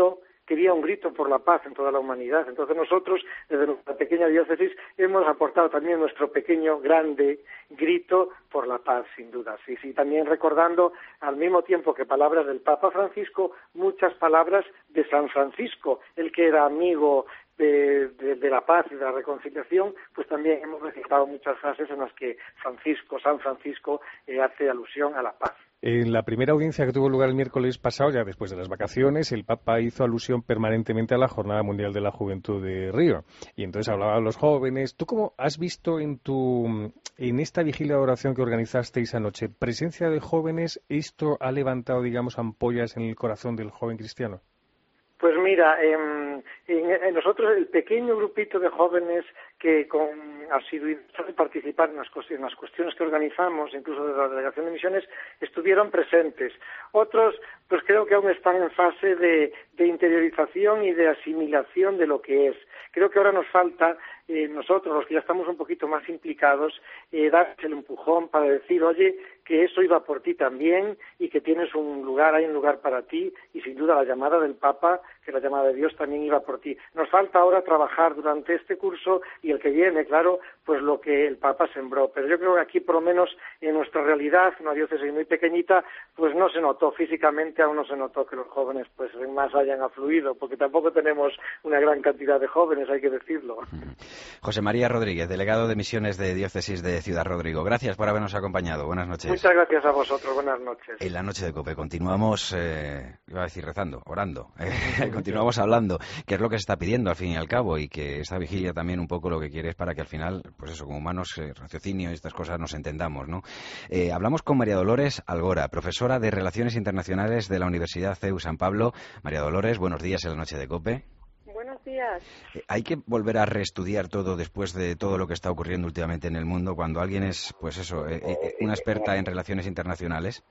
quería un grito por la paz en toda la humanidad. Entonces nosotros, desde nuestra pequeña diócesis, hemos aportado también nuestro pequeño, grande grito por la paz, sin duda. Sí, sí, también recordando al mismo tiempo que palabras del Papa Francisco, muchas palabras de San Francisco, el que era amigo de, de, de la paz y de la reconciliación, pues también hemos recitado muchas frases en las que Francisco, San Francisco, eh, hace alusión a la paz. En la primera audiencia que tuvo lugar el miércoles pasado, ya después de las vacaciones, el Papa hizo alusión permanentemente a la Jornada Mundial de la Juventud de Río. Y entonces hablaba de los jóvenes. ¿Tú cómo has visto en tu en esta vigilia de oración que organizasteis anoche, presencia de jóvenes? ¿Esto ha levantado, digamos, ampollas en el corazón del joven cristiano? Pues mira, eh, en, en nosotros el pequeño grupito de jóvenes que con asiduidad de participar en las, en las cuestiones que organizamos, incluso de la Delegación de Misiones, estuvieron presentes. Otros, pues creo que aún están en fase de, de interiorización y de asimilación de lo que es. Creo que ahora nos falta, eh, nosotros, los que ya estamos un poquito más implicados, eh, dar el empujón para decir, oye, que eso iba por ti también y que tienes un lugar, hay un lugar para ti, y sin duda la llamada del Papa, que la llamada de Dios también iba por ti. Nos falta ahora trabajar durante este curso y el que viene, claro, pues lo que el Papa sembró. Pero yo creo que aquí, por lo menos en nuestra realidad, una diócesis muy pequeñita, pues no se notó físicamente, aún no se notó que los jóvenes pues más hayan afluido, porque tampoco tenemos una gran cantidad de jóvenes, hay que decirlo. José María Rodríguez, delegado de Misiones de Diócesis de Ciudad Rodrigo. Gracias por habernos acompañado. Buenas noches. Muchas gracias a vosotros. Buenas noches. En la noche de COPE continuamos, eh, iba a decir rezando, orando, eh, continuamos hablando, que es lo que se está pidiendo al fin y al cabo, y que esta vigilia también un poco lo que quiere es para que al final, pues eso, como humanos, eh, raciocinio y estas cosas nos entendamos, ¿no? Eh, hablamos con María Dolores Algora, profesora de Relaciones Internacionales de la Universidad C E U San Pablo. María Dolores, buenos días en la noche de COPE. Buenos días. Eh, ¿Hay que volver a reestudiar todo después de todo lo que está ocurriendo últimamente en el mundo cuando alguien es, pues eso, eh, eh, una experta en relaciones internacionales?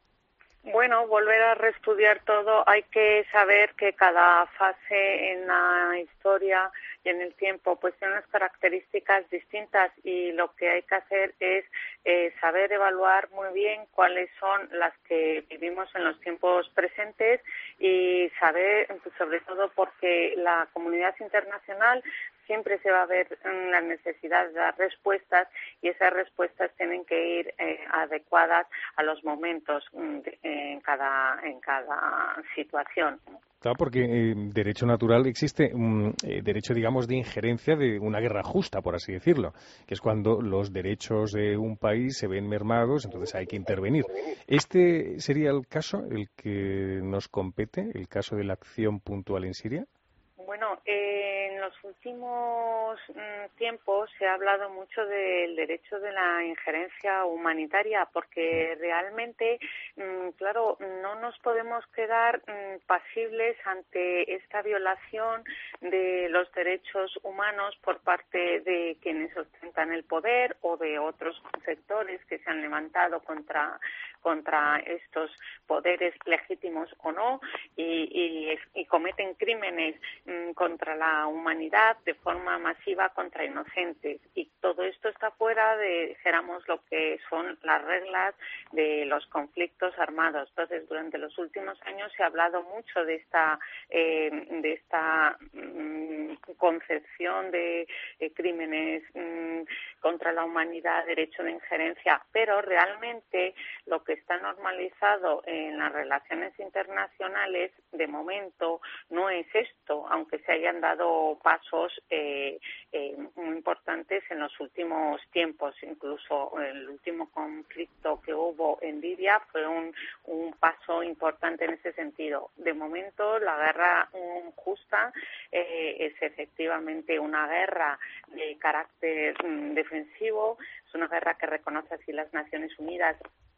Bueno, volver a reestudiar todo, hay que saber que cada fase en la historia y en el tiempo pues tiene unas características distintas, y lo que hay que hacer es eh, saber evaluar muy bien cuáles son las que vivimos en los tiempos presentes, y saber, sobre todo porque la comunidad internacional siempre se va a ver la necesidad de dar respuestas, y esas respuestas tienen que ir eh, adecuadas a los momentos de, en cada en cada situación. Claro, porque en eh, derecho natural existe un eh, derecho, digamos, de injerencia de una guerra justa, por así decirlo, que es cuando los derechos de un país se ven mermados, entonces hay que intervenir. ¿Este sería el caso, el que nos compete, el caso de la acción puntual en Siria? Bueno, eh, en los últimos mm, tiempos se ha hablado mucho del derecho de la injerencia humanitaria, porque realmente, mm, claro, no nos podemos quedar mm, pasibles ante esta violación de los derechos humanos por parte de quienes ostentan el poder o de otros sectores que se han levantado contra contra estos poderes legítimos o no, y, y, y cometen crímenes mmm, contra la humanidad de forma masiva contra inocentes, y todo esto está fuera de, dijéramos, lo que son las reglas de los conflictos armados. Entonces, durante los últimos años se ha hablado mucho de esta eh, de esta mmm, concepción de eh, crímenes mmm, contra la humanidad, derecho de injerencia, pero realmente lo que está normalizado en las relaciones internacionales de momento no es esto, aunque se hayan dado pasos eh, eh, muy importantes en los últimos tiempos. Incluso el último conflicto que hubo en Libia fue un, un paso importante en ese sentido. De momento, la guerra um, justa eh, es efectivamente una guerra de carácter um, defensivo, es una guerra que reconoce así las Naciones Unidas,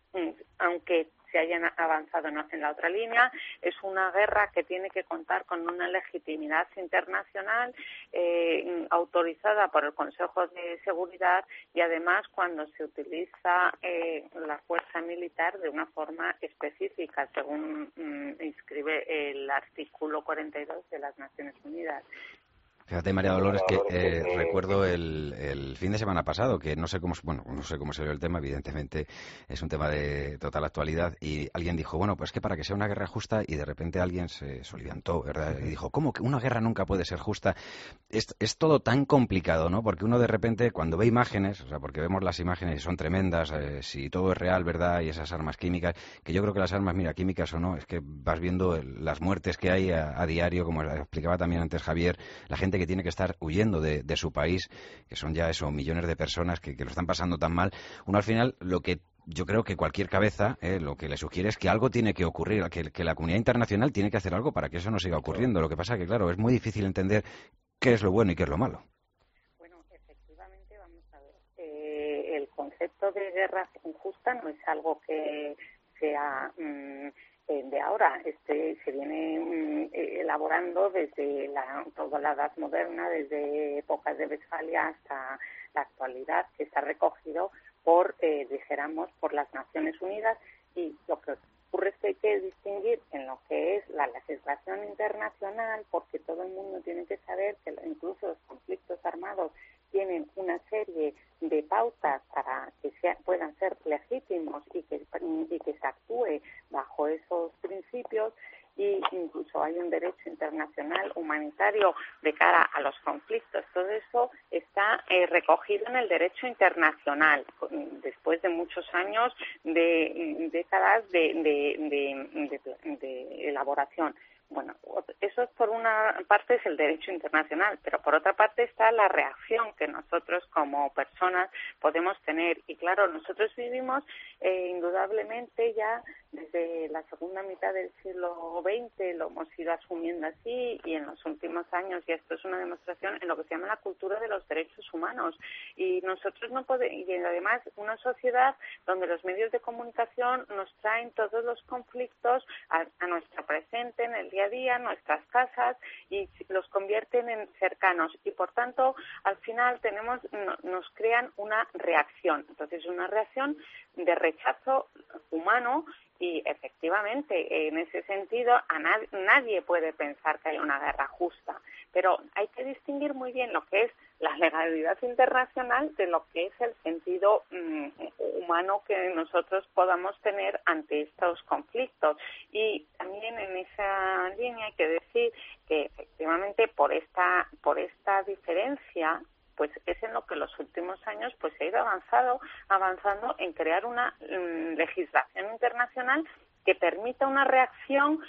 aunque se hayan avanzado en la otra línea. Es una guerra que tiene que contar con una legitimidad internacional eh, autorizada por el Consejo de Seguridad, y además cuando se utiliza eh, la fuerza militar de una forma específica, según mm, inscribe el artículo cuarenta y dos de las Naciones Unidas. Fíjate, María Dolores, que eh, recuerdo el, el fin de semana pasado, que no sé cómo, bueno, no sé cómo se ve el tema, evidentemente es un tema de total actualidad, y alguien dijo, bueno, pues que para que sea una guerra justa, y de repente alguien se soliviantó, ¿verdad? Y dijo, ¿cómo que una guerra nunca puede ser justa? Es, es todo tan complicado, ¿no? Porque uno de repente, cuando ve imágenes, o sea, porque vemos las imágenes y son tremendas, eh, si todo es real, ¿verdad? Y esas armas químicas, que yo creo que las armas, mira, químicas o no, es que vas viendo el, las muertes que hay a, a diario, como explicaba también antes Javier, la gente que tiene que estar huyendo de, de su país, que son ya eso, millones de personas que, que lo están pasando tan mal. Uno al final, lo que yo creo que cualquier cabeza eh, lo que le sugiere es que algo tiene que ocurrir, que, que la comunidad internacional tiene que hacer algo para que eso no siga ocurriendo. Lo que pasa que, claro, es muy difícil entender qué es lo bueno y qué es lo malo. Bueno, efectivamente, vamos a ver, eh, el concepto de guerra injusta no es algo que sea mmm, de ahora, este se viene mm, elaborando desde la, toda la Edad Moderna, desde épocas de Westfalia hasta la actualidad, que está recogido por, eh, dijéramos, por las Naciones Unidas, y lo que ocurre es que hay que distinguir en lo que es la legislación internacional, porque todo el mundo tiene que saber que incluso los conflictos armados tienen una serie de pautas para que sea, puedan ser legítimos y que, y que se actúe bajo esos principios, y incluso hay un derecho internacional humanitario de cara a los conflictos. Todo eso está eh, recogido en el derecho internacional después de muchos años, de décadas de, de, de, de, de elaboración. Bueno, eso por una parte es el derecho internacional, pero por otra parte está la reacción que nosotros como personas podemos tener. Y claro, nosotros vivimos eh, indudablemente ya desde la segunda mitad del siglo veinte, lo hemos ido asumiendo así, y en los últimos años, y esto es una demostración, en lo que se llama la cultura de los derechos humanos. Y nosotros no podemos, y además una sociedad donde los medios de comunicación nos traen todos los conflictos a, a nuestro presente, en el día a día, nuestras casas, y los convierten en cercanos, y por tanto al final tenemos no, nos crean una reacción. Entonces una reacción de rechazo humano, y efectivamente en ese sentido a nad- nadie puede pensar que haya una guerra justa, pero hay que distinguir muy bien lo que es la legalidad internacional de lo que es el sentido mm, humano que nosotros podamos tener ante estos conflictos. Y también en esa línea hay que decir que efectivamente por esta por esta diferencia, pues es en lo que en los últimos años pues se ha ido avanzado, avanzando en crear una mm, legislación internacional que permita una reacción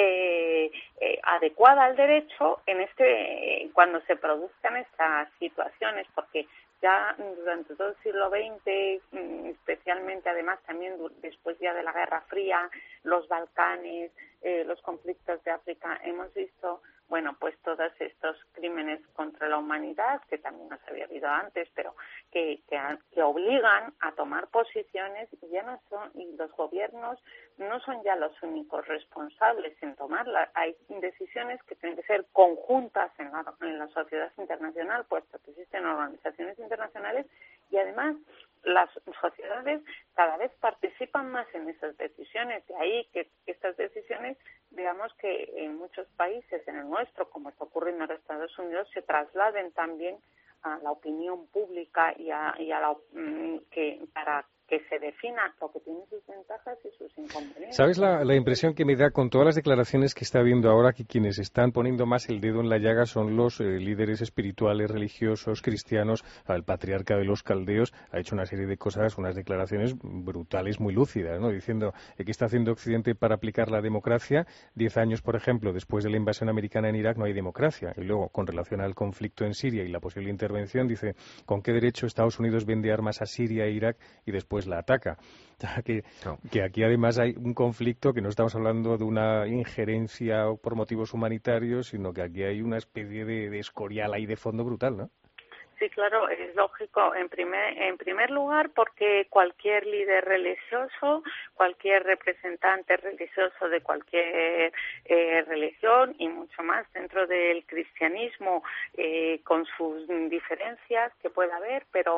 Eh, eh, adecuada al derecho en este eh, cuando se produzcan estas situaciones, porque ya durante todo el siglo veinte, especialmente además también después ya de la Guerra Fría, los Balcanes, eh, los conflictos de África, hemos visto, bueno, pues todos estos crímenes contra la humanidad, que también nos había habido antes, pero que, que, que obligan a tomar posiciones, y ya no son, y los gobiernos no son ya los únicos responsables en tomarlas. Hay decisiones que tienen que ser conjuntas en la, en la sociedad internacional, puesto que existen organizaciones internacionales, y además las sociedades cada vez participan más en esas decisiones. De ahí que estas decisiones, digamos que en muchos países, en el nuestro, como está ocurriendo en los Estados Unidos, se trasladen también a la opinión pública y a, y a la que para que se defina lo que tiene sus ventajas y sus inconvenientes. ¿Sabes la, la impresión que me da con todas las declaraciones que está habiendo ahora, que quienes están poniendo más el dedo en la llaga son los eh, líderes espirituales, religiosos, cristianos? El patriarca de los caldeos ha hecho una serie de cosas, unas declaraciones brutales, muy lúcidas, ¿no? Diciendo eh, qué está haciendo Occidente para aplicar la democracia. Diez años, por ejemplo, después de la invasión americana en Irak no hay democracia. Y luego, con relación al conflicto en Siria y la posible intervención, dice, ¿con qué derecho Estados Unidos vende armas a Siria e Irak y después la ataca? Que, no. que aquí además hay un conflicto, que no estamos hablando de una injerencia por motivos humanitarios, sino que aquí hay una especie de, de escorial ahí de fondo brutal, ¿no? Sí, claro, es lógico. En primer, en primer lugar, porque cualquier líder religioso, cualquier representante religioso de cualquier eh, religión y mucho más dentro del cristianismo, eh, con sus diferencias que pueda haber, pero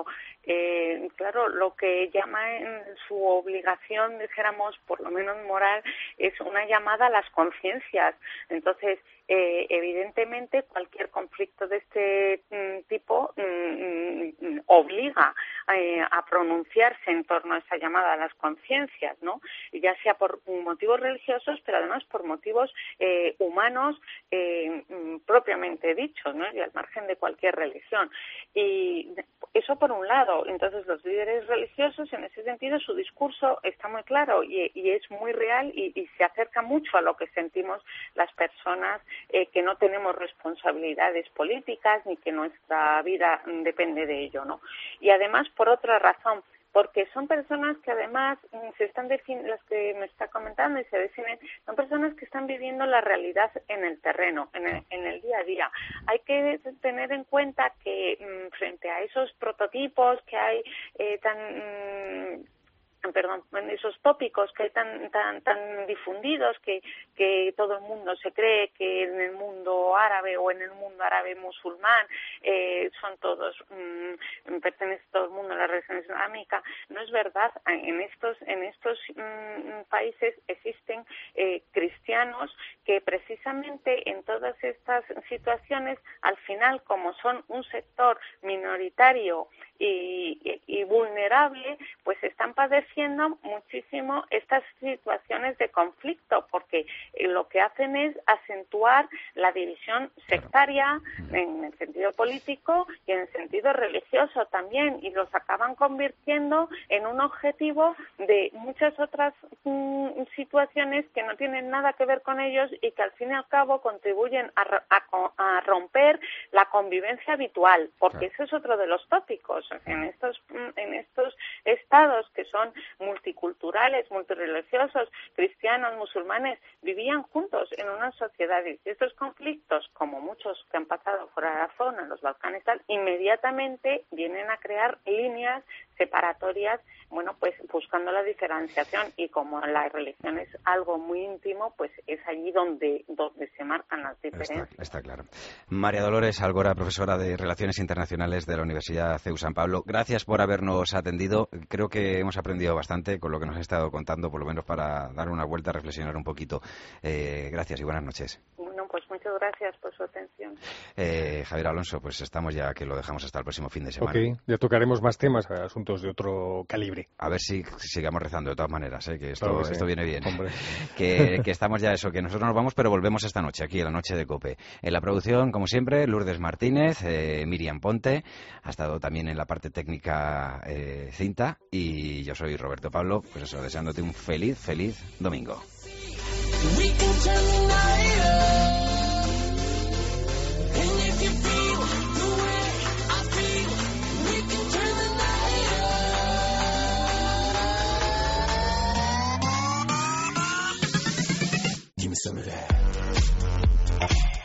eh, claro, lo que llama en su obligación, dijéramos, por lo menos moral, es una llamada a las conciencias. Entonces, Eh, evidentemente cualquier conflicto de este mm, tipo mm, mm, obliga eh, a pronunciarse en torno a esa llamada a las conciencias, ¿no? Ya sea por motivos religiosos, pero además por motivos eh, humanos eh, mm, propiamente dichos, ¿no? Y al margen de cualquier religión. Y eso por un lado. Entonces los líderes religiosos, en ese sentido, su discurso está muy claro y, y es muy real y, y se acerca mucho a lo que sentimos las personas Eh, que no tenemos responsabilidades políticas ni que nuestra vida depende de ello, ¿no? Y además, por otra razón, porque son personas que además se están defin- las que me está comentando y se definen, son personas que están viviendo la realidad en el terreno, en el, en el día a día. Hay que tener en cuenta que mmm, frente a esos prototipos que hay eh, tan... Mmm, perdón, esos tópicos que hay tan tan tan difundidos que que todo el mundo se cree que en el mundo árabe o en el mundo árabe musulmán eh, son todos mmm, pertenece todo el mundo a la religión islámica. No es verdad. En estos en estos mmm, países existen eh, cristianos que precisamente en todas estas situaciones, al final, como son un sector minoritario y, y, y vulnerable, pues están padeciendo muchísimo estas situaciones de conflicto, porque lo que hacen es acentuar la división sectaria en el sentido político y en el sentido religioso también, y los acaban convirtiendo en un objetivo de muchas otras mm, situaciones que no tienen nada que ver con ellos y que al fin y al cabo contribuyen a, a, a romper la convivencia habitual, porque ese es otro de los tópicos. En estos, en estos estados que son multiculturales, multireligiosos, cristianos, musulmanes, vivían juntos en unas sociedades. Y estos conflictos, como muchos que han pasado fuera de la zona, en los Balcanes, tal, inmediatamente vienen a crear líneas separatorias, bueno, pues buscando la diferenciación, y como la religión es algo muy íntimo, pues es allí donde, donde se marcan las diferencias. Está, está claro. María Dolores Algora, profesora de Relaciones Internacionales de la Universidad C E U San Pablo, gracias por habernos atendido. Creo que hemos aprendido bastante con lo que nos ha estado contando, por lo menos para dar una vuelta a reflexionar un poquito. Eh, gracias y buenas noches. Bueno, pues muchas gracias por su atención. Eh, Javier Alonso, pues estamos ya que lo dejamos hasta el próximo fin de semana. Ok, ya tocaremos más temas, asuntos de otro calibre. A ver si sigamos rezando de todas maneras, ¿eh? que esto, claro que esto sí. viene bien. que, que estamos ya eso, que nosotros nos vamos, pero volvemos esta noche, aquí en la noche de COPE. En la producción, como siempre, Lourdes Martínez, eh, Miriam Ponte, ha estado también en la parte técnica eh, Cinta, y yo soy Roberto Pablo, pues eso, deseándote un feliz, feliz domingo. We can turn the night up, and if you feel the way I feel, we can turn the night up. Give me some of that.